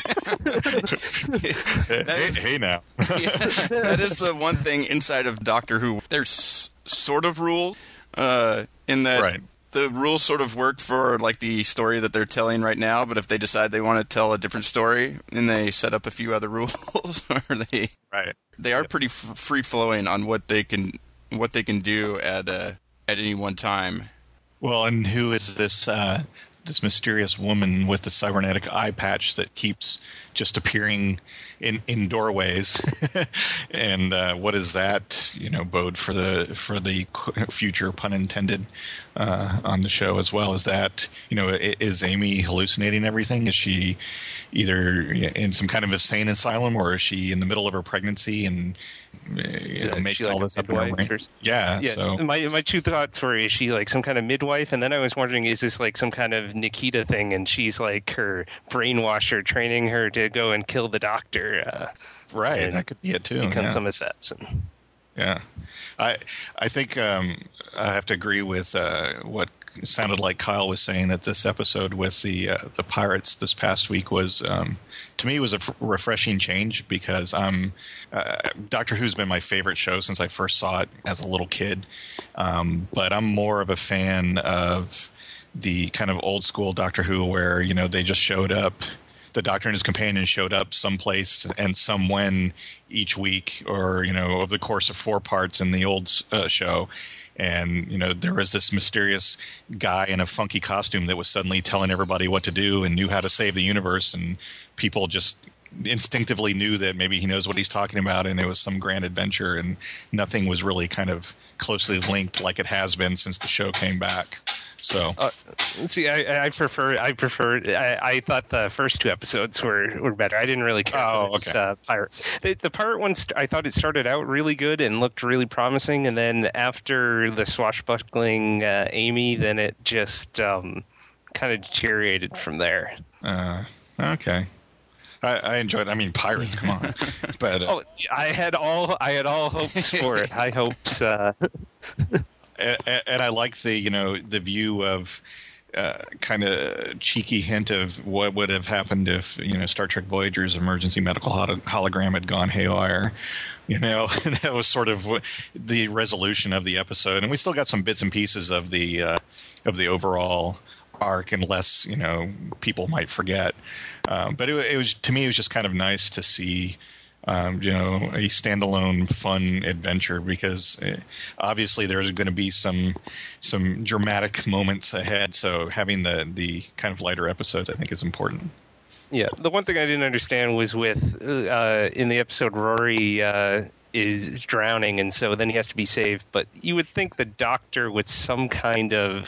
Hey now. That is the one thing inside of Doctor Who. There's sort of rules in that. Right. The rules sort of work for like the story that they're telling right now, but if they decide they want to tell a different story, then they set up a few other rules, or they are pretty free flowing on what they can do at any one time. Well, and who is this mysterious woman with the cybernetic eye patch that keeps just appearing in doorways? And what does that bode for the future, pun intended, on the show as well? Is that is Amy hallucinating everything? Is she either in some kind of insane asylum, or is she in the middle of her pregnancy and making all this up in her brain? Yeah. So my two thoughts were: is she like some kind of midwife? And then I was wondering, is this like some kind of Nikita thing, and she's like her brainwasher, training her to go and kill the Doctor? Right, that could be it too. Become some assassin. Yeah, I think I have to agree with what sounded like Kyle was saying, that this episode with the pirates this past week was, to me, was a refreshing change, because Doctor Who's been my favorite show since I first saw it as a little kid, but I'm more of a fan of the kind of old school Doctor Who where they just showed up. The Doctor and his companion showed up someplace and somewhen each week, or over the course of 4 parts in the old show, And, there was this mysterious guy in a funky costume that was suddenly telling everybody what to do and knew how to save the universe. And people just instinctively knew that maybe he knows what he's talking about, and it was some grand adventure, and nothing was really kind of closely linked like it has been since the show came back. So, see, I prefer. I thought the first 2 episodes were better. I didn't really care for this pirate. The pirate one, I thought it started out really good and looked really promising, and then after the swashbuckling Amy, then it just kind of deteriorated from there. Okay. I enjoyed it. I mean, pirates, come on. But I had all hopes for it. High hopes. And I like the view of kind of cheeky hint of what would have happened if Star Trek Voyager's emergency medical hologram had gone haywire. That was sort of the resolution of the episode, and we still got some bits and pieces of the overall arc, unless people might forget. But it was, to me, it was just kind of nice to see a standalone fun adventure, because obviously there's going to be some dramatic moments ahead. So having the kind of lighter episodes, I think, is important. Yeah, the one thing I didn't understand was with in the episode Rory is drowning, and so then he has to be saved. But you would think the doctor would have some kind of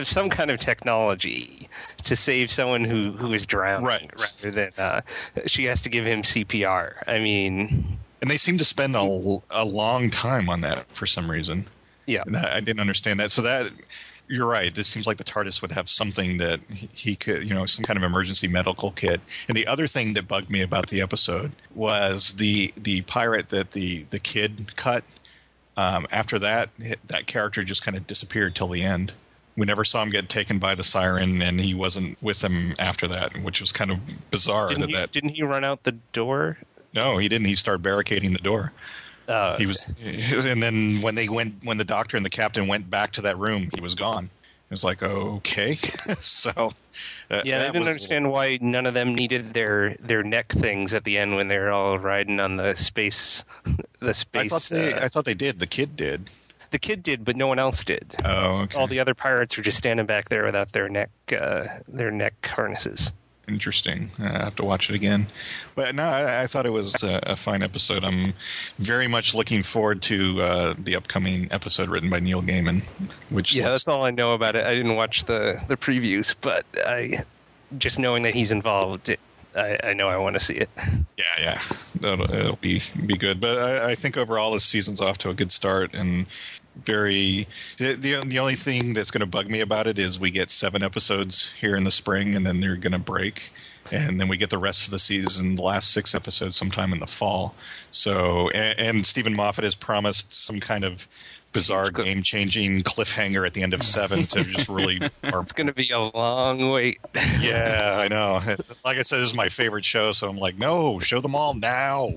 technology to save someone who is drowning, right? Rather than she has to give him CPR. I mean, and they seem to spend a long time on that for some reason. Yeah, and I didn't understand that. So that. You're right. It seems like the TARDIS would have something that he could, some kind of emergency medical kit. And the other thing that bugged me about the episode was the pirate that the kid cut. After that character just kind of disappeared till the end. We never saw him get taken by the siren, and he wasn't with them after that, which was kind of bizarre. Didn't he run out the door? No, he didn't. He started barricading the door. He was, and then when the doctor and the captain went back to that room, he was gone. It was like, okay. So, I didn't understand why none of them needed their neck things at the end when they're all riding on the space. I thought they did. The kid did. The kid did, but no one else did. Oh, okay. All the other pirates were just standing back there without their neck harnesses. Interesting. I have to watch it again. But no, I thought it was a fine episode. I'm very much looking forward to the upcoming episode written by Neil Gaiman. That's all I know about it. I didn't watch the previews, but just knowing that he's involved, I know I want to see it. Yeah. It'll be good. But I think overall this season's off to a good start, and the only thing that's going to bug me about it is we get 7 episodes here in the spring, and then they're going to break, and then we get the rest of the season, the last 6 episodes, sometime in the fall. So, and Stephen Moffat has promised some kind of bizarre game-changing cliffhanger at the end of 7 to just really. It's going to be a long wait. Yeah, I know. Like I said, this is my favorite show, so I'm like, no, show them all now.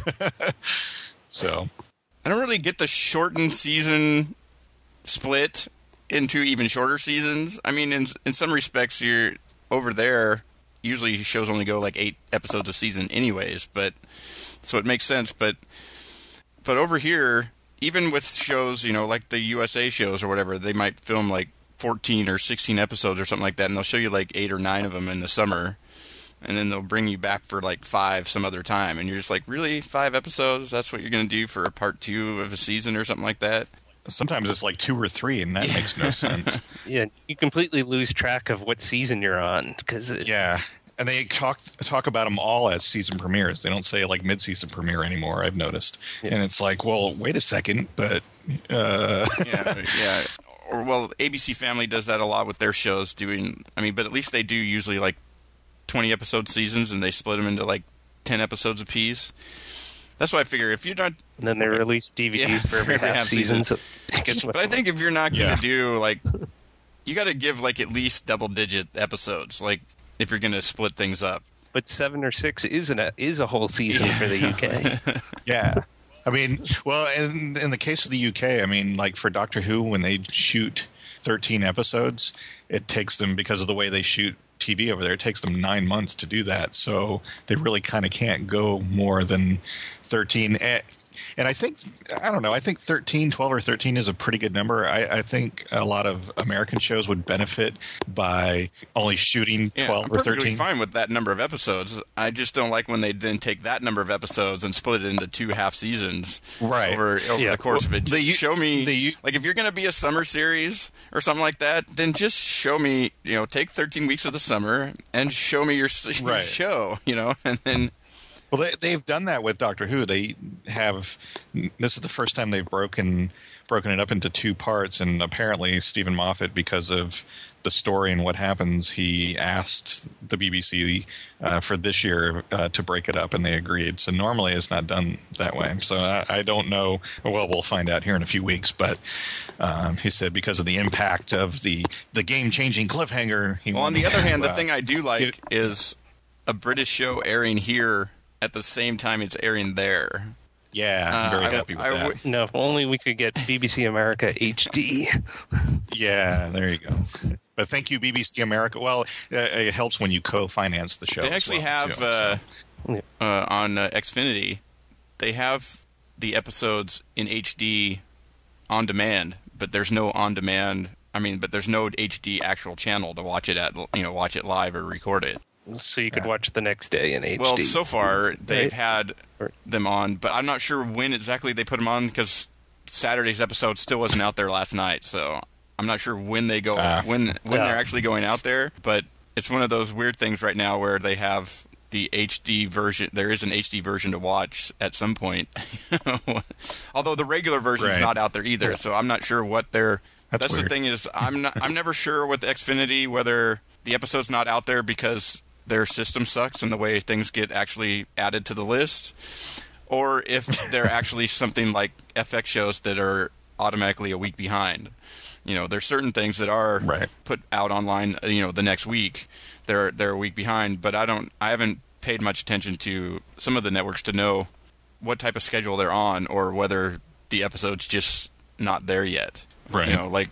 So. I don't really get the shortened season split into even shorter seasons. I mean, in some respects, you're over there. Usually, shows only go like 8 episodes a season, anyways. But so it makes sense. But over here, even with shows, like the USA shows or whatever, they might film like 14 or 16 episodes or something like that, and they'll show you like 8 or 9 of them in the summer. And then they'll bring you back for like 5 some other time. And you're just like, really? 5 episodes? That's what you're going to do for a part 2 of a season or something like that? Sometimes it's like 2 or 3, and that makes no sense. Yeah, you completely lose track of what season you're on. Yeah, and they talk about them all as season premieres. They don't say like mid-season premiere anymore, I've noticed. Yeah. And it's like, well, wait a second, but... Yeah. Or, well, ABC Family does that a lot with their shows but at least they do usually like 20 episode seasons, and they split them into like 10 episodes apiece. That's why I figure if you're not, and then they release DVDs for every half season. So but I think if you're not going to do like, you got to give like at least double-digit episodes, like if you're going to split things up. But 7 or 6 is a whole season for the UK. Yeah. I mean, well, in the case of the UK, I mean, like for Doctor Who, when they shoot 13 episodes, it takes them, because of the way they shoot TV over there, it takes them 9 months to do that. So they really kind of can't go more than 13. And I think 12 or 13 is a pretty good number. I think a lot of American shows would benefit by only shooting 12 I'm or perfectly 13. fine with that number of episodes. I just don't like when they then take that number of episodes and split it into 2 half seasons Right. over the course of it. Just show me, they- if you're going to be a summer series or something like that, then just show me, take 13 weeks of the summer and show me your Right. show, and then... Well, they've done that with Doctor Who. They have. This is the first time they've broken it up into 2 parts, and apparently Stephen Moffat, because of the story and what happens, he asked the BBC for this year to break it up, and they agreed. So normally it's not done that way. So I don't know. Well, we'll find out here in a few weeks. But he said because of the impact of the game-changing cliffhanger. Well, on the other hand, the thing I do like is a British show airing here at the same time it's airing there. Yeah, I'm very happy with that. No, if only we could get BBC America HD. Yeah, there you go. But thank you, BBC America. Well, it helps when you co-finance the show. They actually have on Xfinity, they have the episodes in HD on demand, but there's no on demand. But there's no HD actual channel to watch it at. Watch it live or record it. So you could watch the next day in HD. Well, so far they've had them on, but I'm not sure when exactly they put them on because Saturday's episode still wasn't out there last night. So I'm not sure when they go when they're actually going out there. But it's one of those weird things right now where they have the HD version. There is an HD version to watch at some point, although the regular version's not out there either. So I'm not sure what they're. That's the thing is I'm never sure with Xfinity whether the episode's not out there because their system sucks and the way things get actually added to the list, or if they're actually something like FX shows that are automatically a week behind. There's certain things that are put out online, the next week. They're a week behind, but I haven't paid much attention to some of the networks to know what type of schedule they're on or whether the episode's just not there yet. Right.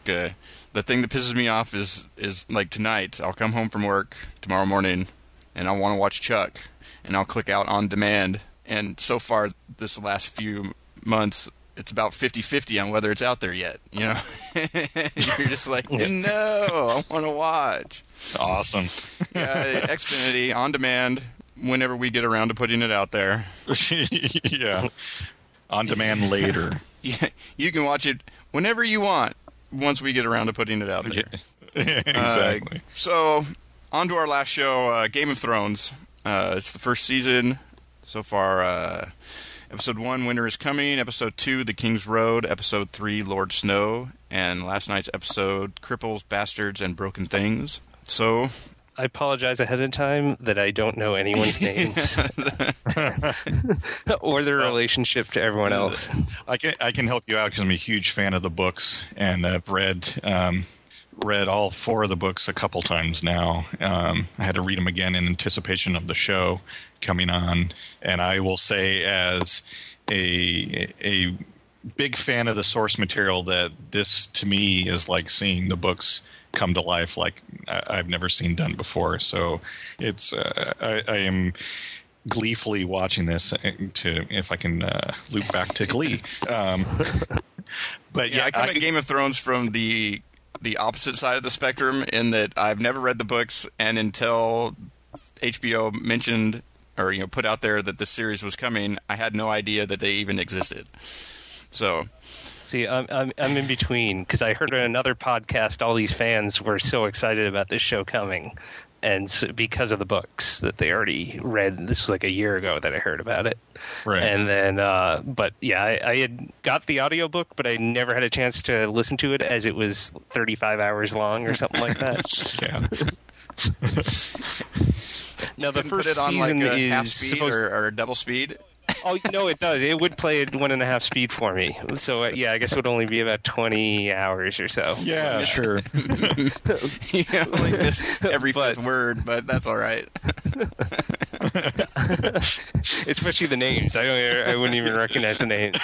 The thing that pisses me off is like tonight, I'll come home from work tomorrow morning and I want to watch Chuck and I'll click out on demand. And so far this last few months, it's about 50-50 on whether it's out there yet. You're just like, no, I want to watch. Awesome. Xfinity on demand whenever we get around to putting it out there. Yeah. On demand later. Yeah, you can watch it whenever you want once we get around to putting it out there. Exactly. So, on to our last show, Game of Thrones. It's the first season. So far, Episode 1, Winter is Coming. Episode 2, The King's Road. Episode 3, Lord Snow. And last night's episode, Cripples, Bastards, and Broken Things. So... I apologize ahead of time that I don't know anyone's names or their relationship to everyone else. I can help you out because I'm a huge fan of the books, and I've read all 4 of the books a couple times now. I had to read them again in anticipation of the show coming on, and I will say as a big fan of the source material that this to me is like seeing the books come to life like I've never seen done before. So it's I am gleefully watching this if I can loop back to Glee. But I come at Game of Thrones from the opposite side of the spectrum in that I've never read the books, and until HBO mentioned or put out there that this series was coming, I had no idea that they even existed. So. See, I'm in between because I heard on another podcast all these fans were so excited about this show coming, and so, because of the books that they already read. This was like a year ago that I heard about it, right? And then, but yeah, I had got the audiobook, but I never had a chance to listen to it as it was 35 hours long or something like that. Yeah. Now the first put it on season like a is half speed supposed or double speed. Oh, no, it does. It would play at 1.5 speed for me. So, yeah, I guess it would only be about 20 hours or so. Yeah, sure. You only miss every fifth word, but that's all right. Especially the names. I wouldn't even recognize the names.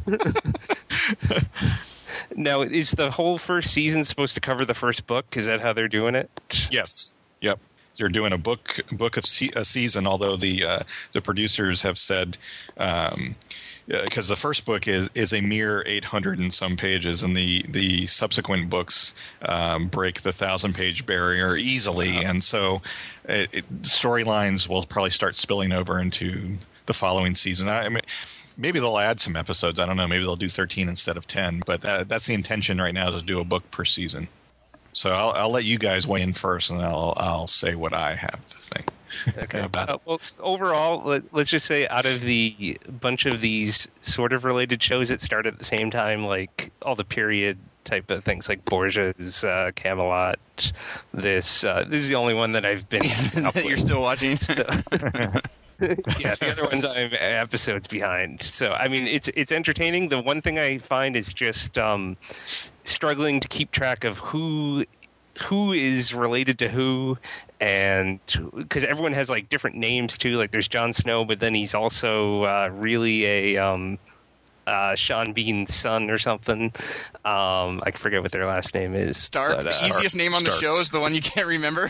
Now, is the whole first season supposed to cover the first book? Is that how they're doing it? Yes. Yep. they're doing a book of a season. Although the producers have said. Because the first book is a mere 800 and some pages, and the subsequent books break the 1,000-page barrier easily, and so storylines will probably start spilling over into the following season. I mean, maybe they'll add some episodes. I don't know. Maybe they'll do 13 instead of 10, but that's the intention right now, is to do a book per season. So I'll let you guys weigh in first, and I'll say what I have to think. Okay. About it. Well, overall, let's just say out of the bunch of these sort of related shows that start at the same time, like all the period type of things, like Borgia's, Camelot, this is the only one that I've been up That you're with. still watching. So, yeah, the other ones I'm episodes behind. So, I mean, it's entertaining. The one thing I find is just struggling to keep track of who is related to who, and because everyone has like different names too. Like there's Jon Snow, but then he's also really a Sean Bean's son or something. I forget what their last name is. Stark, but, the easiest name on the Starks. show is the one you can't remember.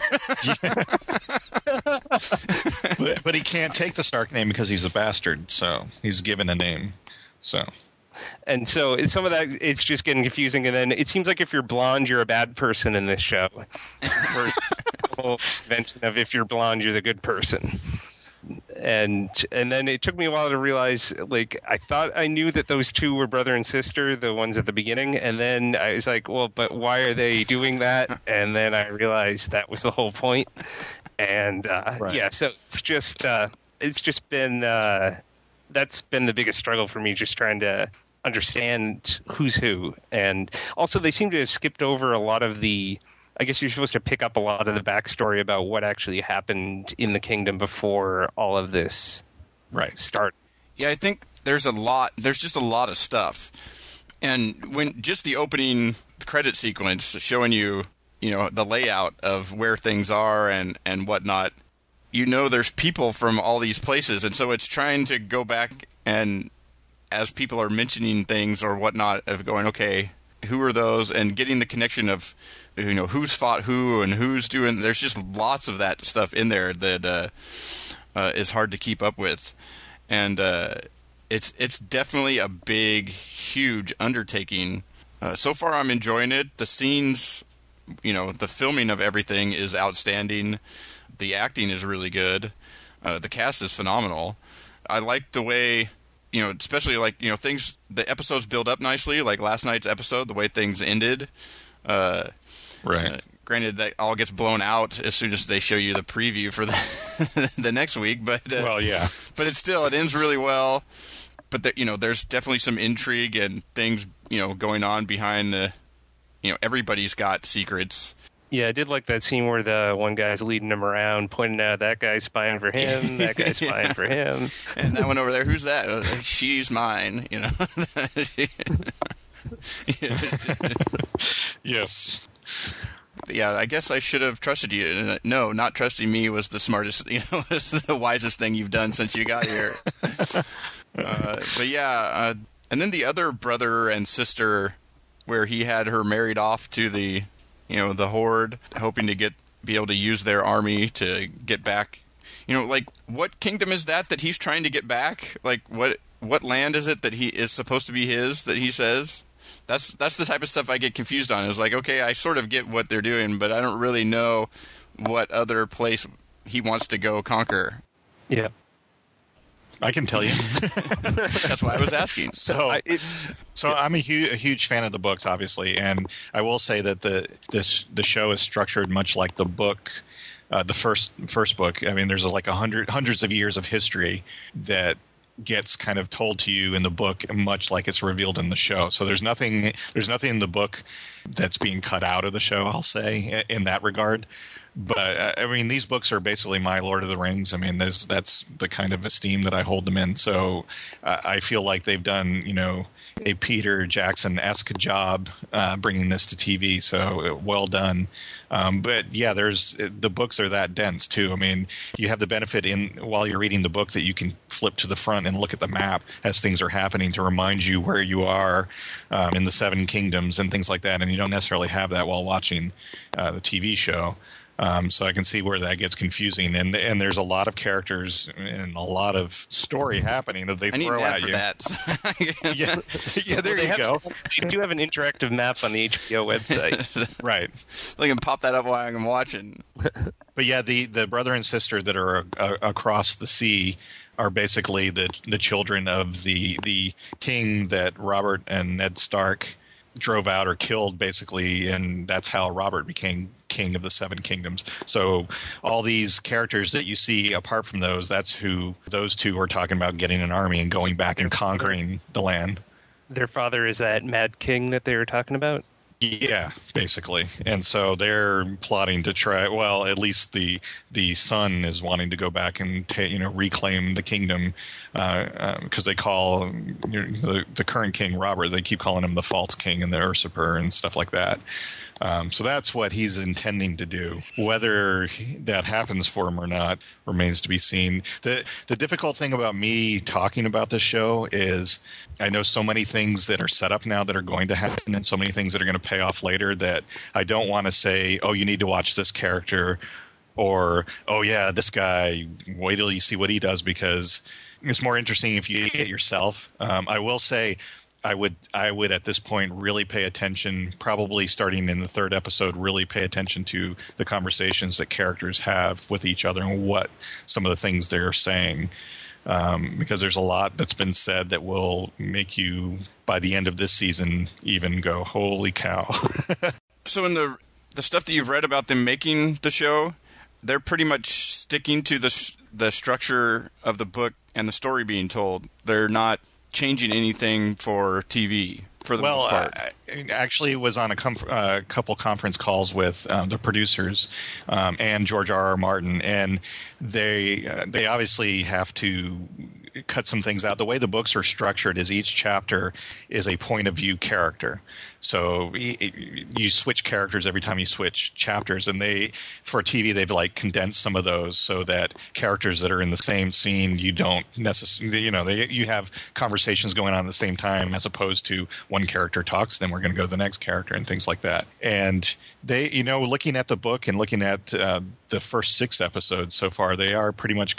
But he can't take the Stark name because he's a bastard, so he's given a name. So And so some of that, it's just getting confusing. And then it seems like if you're blonde, you're a bad person in this show. Versus the whole convention of if you're blonde, you're the good person. And then it took me a while to realize, like, I thought I knew that those two were brother and sister, the ones at the beginning. And then I was like, well, but why are they doing that? And then I realized that was the whole point. And yeah, so it's just been that's been the biggest struggle for me, just trying to understand who's who. And also they seem to have skipped over a lot of the, I guess you're supposed to pick up a lot of the backstory about what actually happened in the kingdom before all of this started. Yeah, I think there's just a lot of stuff. And when just the opening credit sequence showing you, the layout of where things are and whatnot, there's people from all these places. And so it's trying to go back and as people are mentioning things or whatnot of going, okay, who are those? And getting the connection of, who's fought who and who's doing, there's just lots of that stuff in there that is hard to keep up with. And it's definitely a big, huge undertaking. So far I'm enjoying it. The scenes, the filming of everything is outstanding. The acting is really good. The cast is phenomenal. I like the way, especially things, the episodes build up nicely, like last night's episode, the way things ended. right. Granted, that all gets blown out as soon as they show you the preview for the next week, but Well, yeah. but it ends really well. But there's definitely some intrigue and things going on behind the, everybody's got secrets. Yeah, I did like that scene where the one guy's leading him around, pointing out that guy's spying for him, that guy's spying for him. And that one over there, who's that? She's mine, Yes. Yeah, I guess I should have trusted you. No, not trusting me was the smartest, was the wisest thing you've done since you got here. But yeah, and then the other brother and sister, where he had her married off to the, the Horde, hoping to be able to use their army to get back. What kingdom is that he's trying to get back? Like, what land is it that he is supposed to be his, that he says? That's the type of stuff I get confused on. It's like, okay, I sort of get what they're doing, but I don't really know what other place he wants to go conquer. Yeah. I can tell you. That's why I was asking. So I'm a huge fan of the books, obviously, and I will say that the show is structured much like the book, the first book. I mean, there's hundreds of years of history that gets kind of told to you in the book, much like it's revealed in the show. So there's nothing in the book that's being cut out of the show, I'll say, in that regard. But I mean, these books are basically my Lord of the Rings. I mean, that's the kind of esteem that I hold them in. So I feel like they've done, a Peter Jackson-esque job bringing this to TV. So well done. But yeah, the books are that dense too. I mean, you have the benefit while you're reading the book that you can flip to the front and look at the map as things are happening to remind you where you are in the Seven Kingdoms and things like that. And you don't necessarily have that while watching the TV show. So I can see where that gets confusing, and there's a lot of characters and a lot of story happening that they throw at you. Yeah, there you go. You do have an interactive map on the HBO website, right? I can pop that up while I'm watching. But yeah, the brother and sister that are across the sea are basically the children of the king that Robert and Ned Stark drove out or killed, basically, and that's how Robert became king of the Seven Kingdoms. So all these characters that you see, apart from that's who those two are talking about, getting an army and going back and conquering the land. Their father is that Mad King that they were talking about? Yeah, basically. And so they're plotting to try, well, at least the son is wanting to go back and reclaim the kingdom, because they call the current king Robert, they keep calling him the false king and the usurper and stuff like that. So that's what he's intending to do. Whether that happens for him or not remains to be seen. The difficult thing about me talking about this show is I know so many things that are set up now that are going to happen, and so many things that are going to pay off later, that I don't want to say, oh, you need to watch this character, or, oh yeah, this guy, wait till you see what he does, because it's more interesting if you get it yourself. I will say, I would at this point really pay attention, probably starting in the third episode, really pay attention to the conversations that characters have with each other and what some of the things they're saying. Because there's a lot that's been said that will make you, by the end of this season, even go, holy cow. So in the stuff that you've read about them making the show, they're pretty much sticking to the structure of the book and the story being told. They're not changing anything for TV for the most part. I actually was on a couple conference calls with the producers and George R.R. Martin, and they obviously have to cut some things out. The way the books are structured is each chapter is a point of view character. So you switch characters every time you switch chapters, and for TV they've like condensed some of those so that characters that are in the same scene, you don't necessarily, you have conversations going on at the same time, as opposed to one character talks, then we're going to go to the next character and things like that. And they, looking at the book and looking at the first 6 episodes so far, they pretty much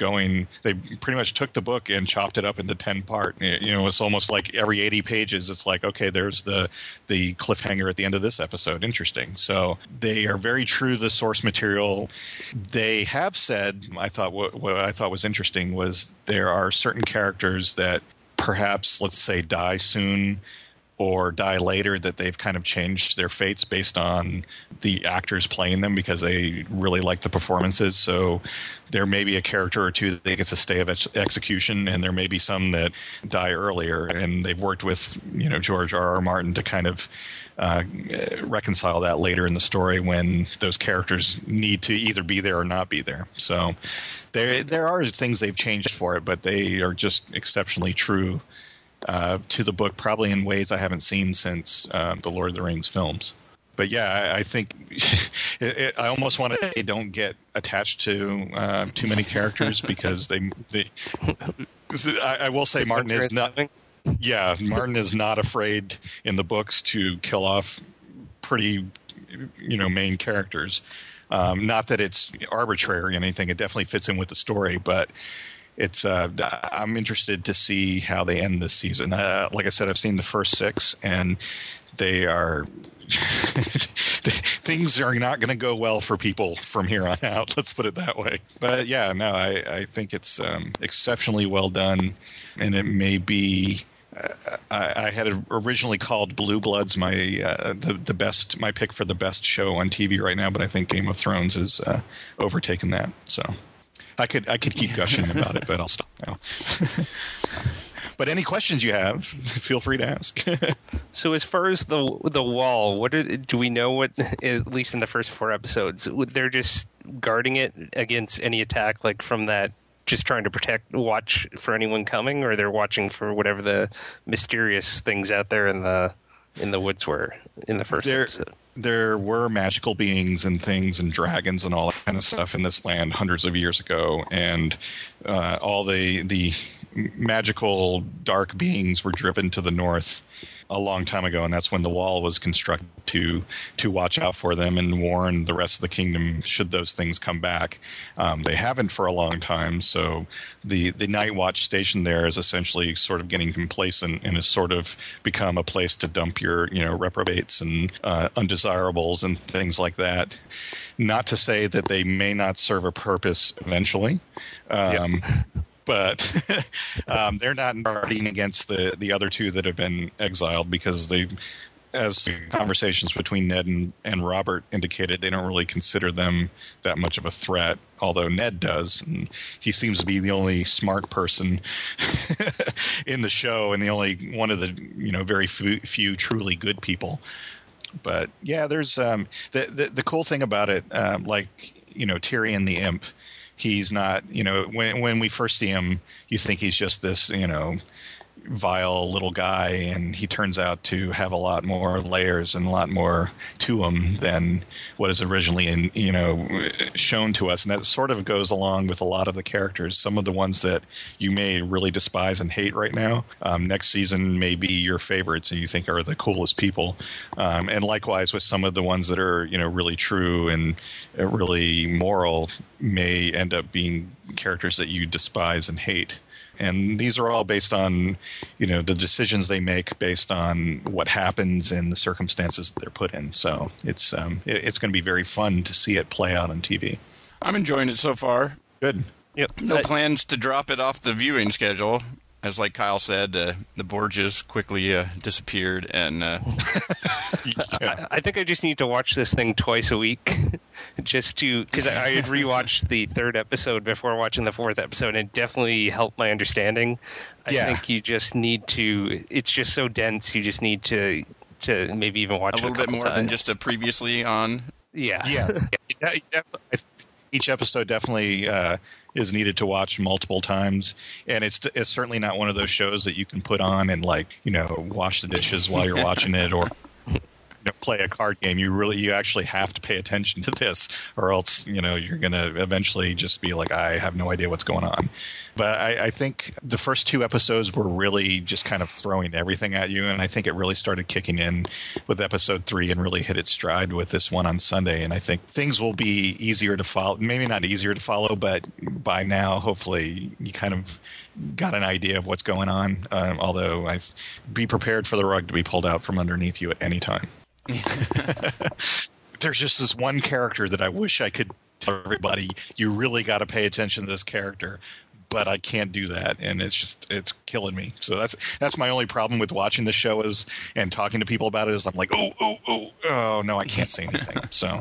took the book and chopped it up into 10 part. It's almost like every 80 pages, it's like, okay, there's the cliffhanger at the end of this episode. Interesting. So they are very true to the source material. They have said, I thought what I thought was interesting was there are certain characters that perhaps, let's say, die soon or die later, that they've kind of changed their fates based on the actors playing them because they really like the performances. So there may be a character or two that gets a stay of execution, and there may be some that die earlier. And they've worked with George R.R. Martin to kind of reconcile that later in the story when those characters need to either be there or not be there. So there are things they've changed for it, but they are just exceptionally true to the book, probably in ways I haven't seen since the Lord of the Rings films. But yeah, I think I almost want to say don't get attached to too many characters because I will say Martin is not. Yeah, Martin is not afraid in the books to kill off pretty, main characters. Not that it's arbitrary or anything. It definitely fits in with the story, but it's I'm interested to see how they end this season. Like I said, I've seen the first 6, and they are things are not going to go well for people from here on out. Let's put it that way. But yeah, no, I think it's exceptionally well done, and it may be. I had originally called Blue Bloods my pick for the best show on TV right now, but I think Game of Thrones has overtaken that. So I could keep gushing about it, but I'll stop now. But any questions you have, feel free to ask. So as far as the wall, do we know what, at least in the first 4 episodes, they're just guarding it against any attack, like from that, just trying to watch for anyone coming, or they're watching for whatever the mysterious things out there in the woods were in the first episode? There were magical beings and things and dragons and all that kind of stuff in this land hundreds of years ago, and all the magical dark beings were driven to the north a long time ago, and that's when the wall was constructed to watch out for them and warn the rest of the kingdom should those things come back. They haven't for a long time, so the Night Watch station there is essentially sort of getting complacent and has sort of become a place to dump your reprobates and undesirables and things like that. Not to say that they may not serve a purpose eventually. But they're not guarding against the other two that have been exiled because they, as conversations between Ned and Robert indicated, they don't really consider them that much of a threat, although Ned does. And he seems to be the only smart person in the show and the only one of the very few truly good people. But yeah, there's the cool thing about it, Tyrion the Imp. He's not, when we first see him, you think he's just this, vile little guy, and he turns out to have a lot more layers and a lot more to him than what is originally shown to us. And that sort of goes along with a lot of the characters. Some of the ones that you may really despise and hate right now, next season may be your favorites and you think are the coolest people. And likewise with some of the ones that are, really true and really moral may end up being characters that you despise and hate. And these are all based on, the decisions they make based on what happens and the circumstances that they're put in. So it's going to be very fun to see it play out on TV. I'm enjoying it so far. Good. Yep. No plans to drop it off the viewing schedule. As like Kyle said, the Borgias quickly disappeared, and I think I just need to watch this thing twice a week, just because I had rewatched the third episode before watching the fourth episode, and it definitely helped my understanding. I think you just need to. It's just so dense. You just need to maybe even watch a little bit more times. than just a previously on. Yeah. Yes. Each episode definitely is needed to watch multiple times, and it's certainly not one of those shows that you can put on and wash the dishes while you're watching it or play a card game. You actually have to pay attention to this, or else you're gonna eventually just be like, I have no idea what's going on. But I think the first two episodes were really just kind of throwing everything at you, and I think it really started kicking in with episode 3 and really hit its stride with this one on Sunday. And I think things will be easier to follow, maybe not easier to follow, but by now hopefully you kind of got an idea of what's going on. Although be prepared for the rug to be pulled out from underneath you at any time. There's just this one character that I wish I could tell everybody, you really got to pay attention to this character, but I can't do that, and it's killing me. So that's my only problem with watching the show and talking to people about it is I'm like, oh no, I can't say anything. So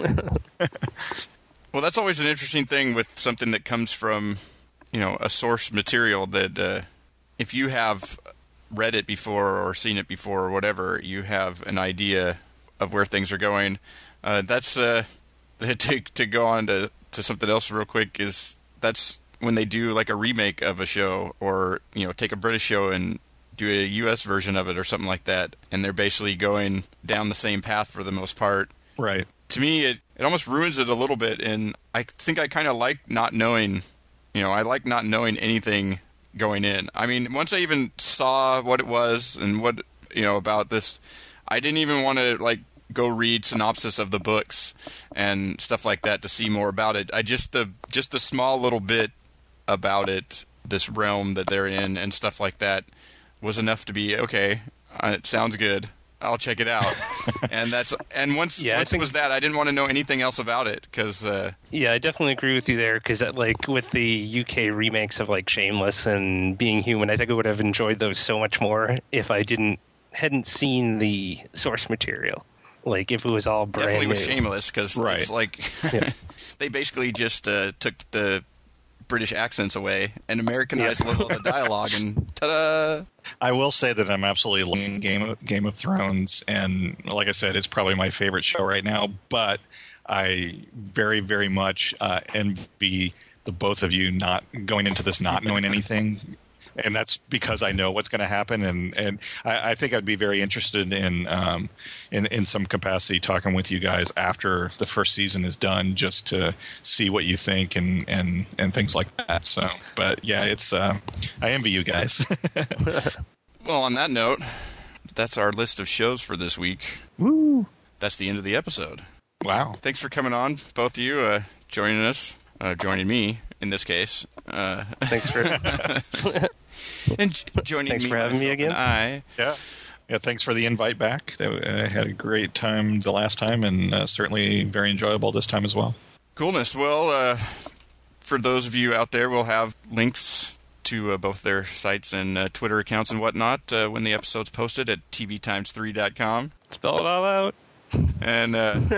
Well, that's always an interesting thing with something that comes from a source material that if you have read it before or seen it before or whatever, you have an idea of where things are going. That's to go on to something else real quick is that's when they do like a remake of a show or take a British show and do a US version of it or something like that, and they're basically going down the same path for the most part. Right. To me, it almost ruins it a little bit, and I think I kind of like not knowing, I like not knowing anything going in. I mean, once I even saw what it was and what, about this, I didn't even want to, go read synopsis of the books and stuff like that to see more about it. I just the small little bit about it, this realm that they're in and stuff like that, was enough to be, okay, it sounds good. I'll check it out. Once it was that, I didn't want to know anything else about it because. Yeah, I definitely agree with you there because, with the UK remakes of Shameless and Being Human, I think I would have enjoyed those so much more if I hadn't seen the source material. If it was all brand definitely new. with Shameless because it's they basically just took the British accents away and Americanized a little of the dialogue, and ta-da! I will say that I'm absolutely loving Game of Thrones, and like I said, it's probably my favorite show right now, but I very, very much envy the both of you not going into this not knowing anything. and that's because I know what's going to happen, and I think I'd be very interested in some capacity talking with you guys after the first season is done, just to see what you think and things like that. So, but yeah, it's I envy you guys. Well, on that note, that's our list of shows for this week. Woo! That's the end of the episode. Wow. Thanks for coming on, both of you, joining us, joining me in this case. Thanks for joining Thanks me, for having me myself, again. and Yeah, thanks for the invite back. I had a great time the last time, and certainly very enjoyable this time as well. Coolness. Well, for those of you out there, we'll have links to both their sites and Twitter accounts and whatnot when the episode's posted at tvtimes3.com. Spell it all out. And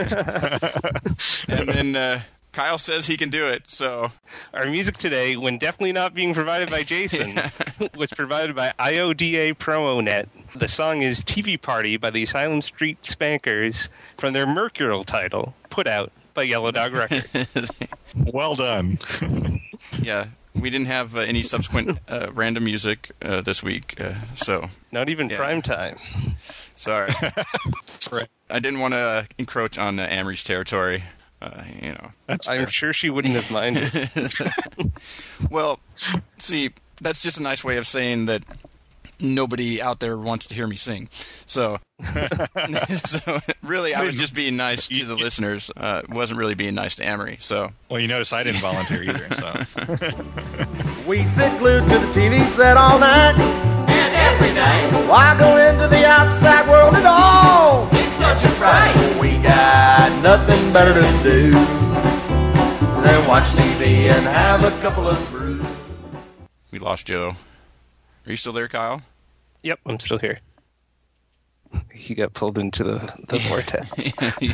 and then Kyle says he can do it. So Our music today, when definitely not being provided by Jason, was provided by IODA PromoNet. The song is TV Party by the Asylum Street Spankers from their Mercurial title, put out by Yellow Dog Records. Well done. yeah, we didn't have any subsequent random music this week, so Not even prime time. sorry. That's right. I didn't want to encroach on Amory's territory. That's I'm fair. sure she wouldn't have minded. Well, see, that's just a nice way of saying that nobody out there wants to hear me sing. So, so really, I was just being nice to the listeners. Wasn't really being nice to Amory. So, Well, you notice I didn't volunteer either, so. We sit glued to the TV set all night. And every day, Why go into the outside world at all? it's such a fright. We got nothing better to do than watch TV and have a couple of brews. we lost Joe. Are you still there, Kyle? Yep, I'm still here. He got pulled into the vortex.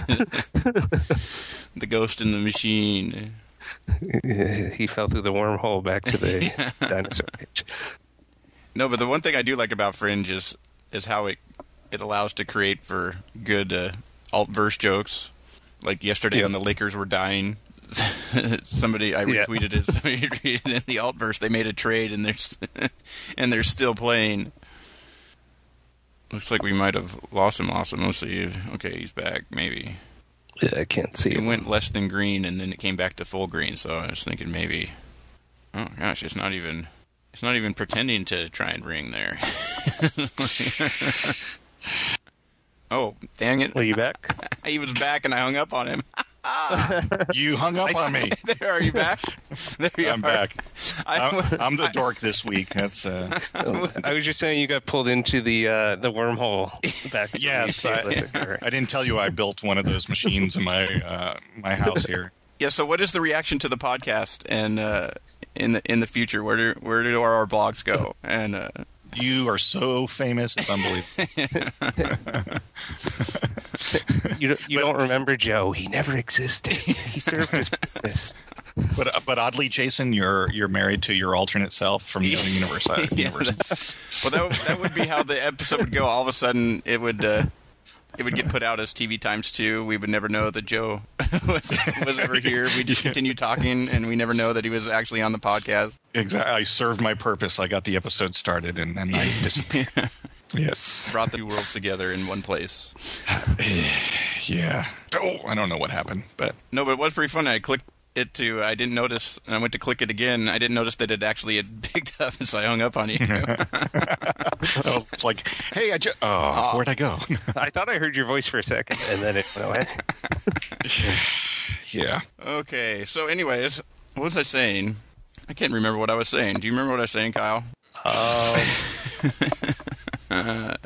The ghost in the machine. He fell through the wormhole back to the dinosaur age. No, but the one thing I do like about Fringe is how it allows to create for good alt-verse jokes. Like yesterday when the Lakers were dying, somebody I retweeted it. Somebody retweeted in the alt-verse. They made a trade and they're still playing. Looks like we might have lost him. Let's see. Okay, he's back. Maybe Yeah, I can't see it him. went less than green and then it came back to full green. So I was thinking maybe. Oh gosh, it's not even pretending to try and ring there. Oh, dang it. Are you back? He was back and I hung up on him. You hung up on me. There, are you back? There you I'm are. back. I'm the dork this week. That's I was just saying you got pulled into the wormhole back. yes. I didn't tell you I built one of those machines in my my house here. Yeah, so what is the reaction to the podcast and in the future? Where do our blogs go? And You are so famous, it's unbelievable. You don't remember Joe? He never existed. He served his purpose. But oddly, Jason, you're married to your alternate self from the other universe. well, that would be how the episode would go. All of a sudden, it would get put out as TV times 2. We would never know that Joe was ever here. We just continue talking, and we never know that he was actually on the podcast. Exactly. I served my purpose. I got the episode started, and then I disappeared. Yes. Brought the two worlds together in one place. Yeah. Oh, I don't know what happened, but No, but it was pretty fun. I clicked it to. I didn't notice. And I went to click it again. I didn't notice that it actually had picked up, so I hung up on you. it's like, hey, where'd I go? I thought I heard your voice for a second, and then it went away. Yeah. Okay. So, anyways, what was I saying? I can't remember what I was saying. Do you remember what I was saying, Kyle?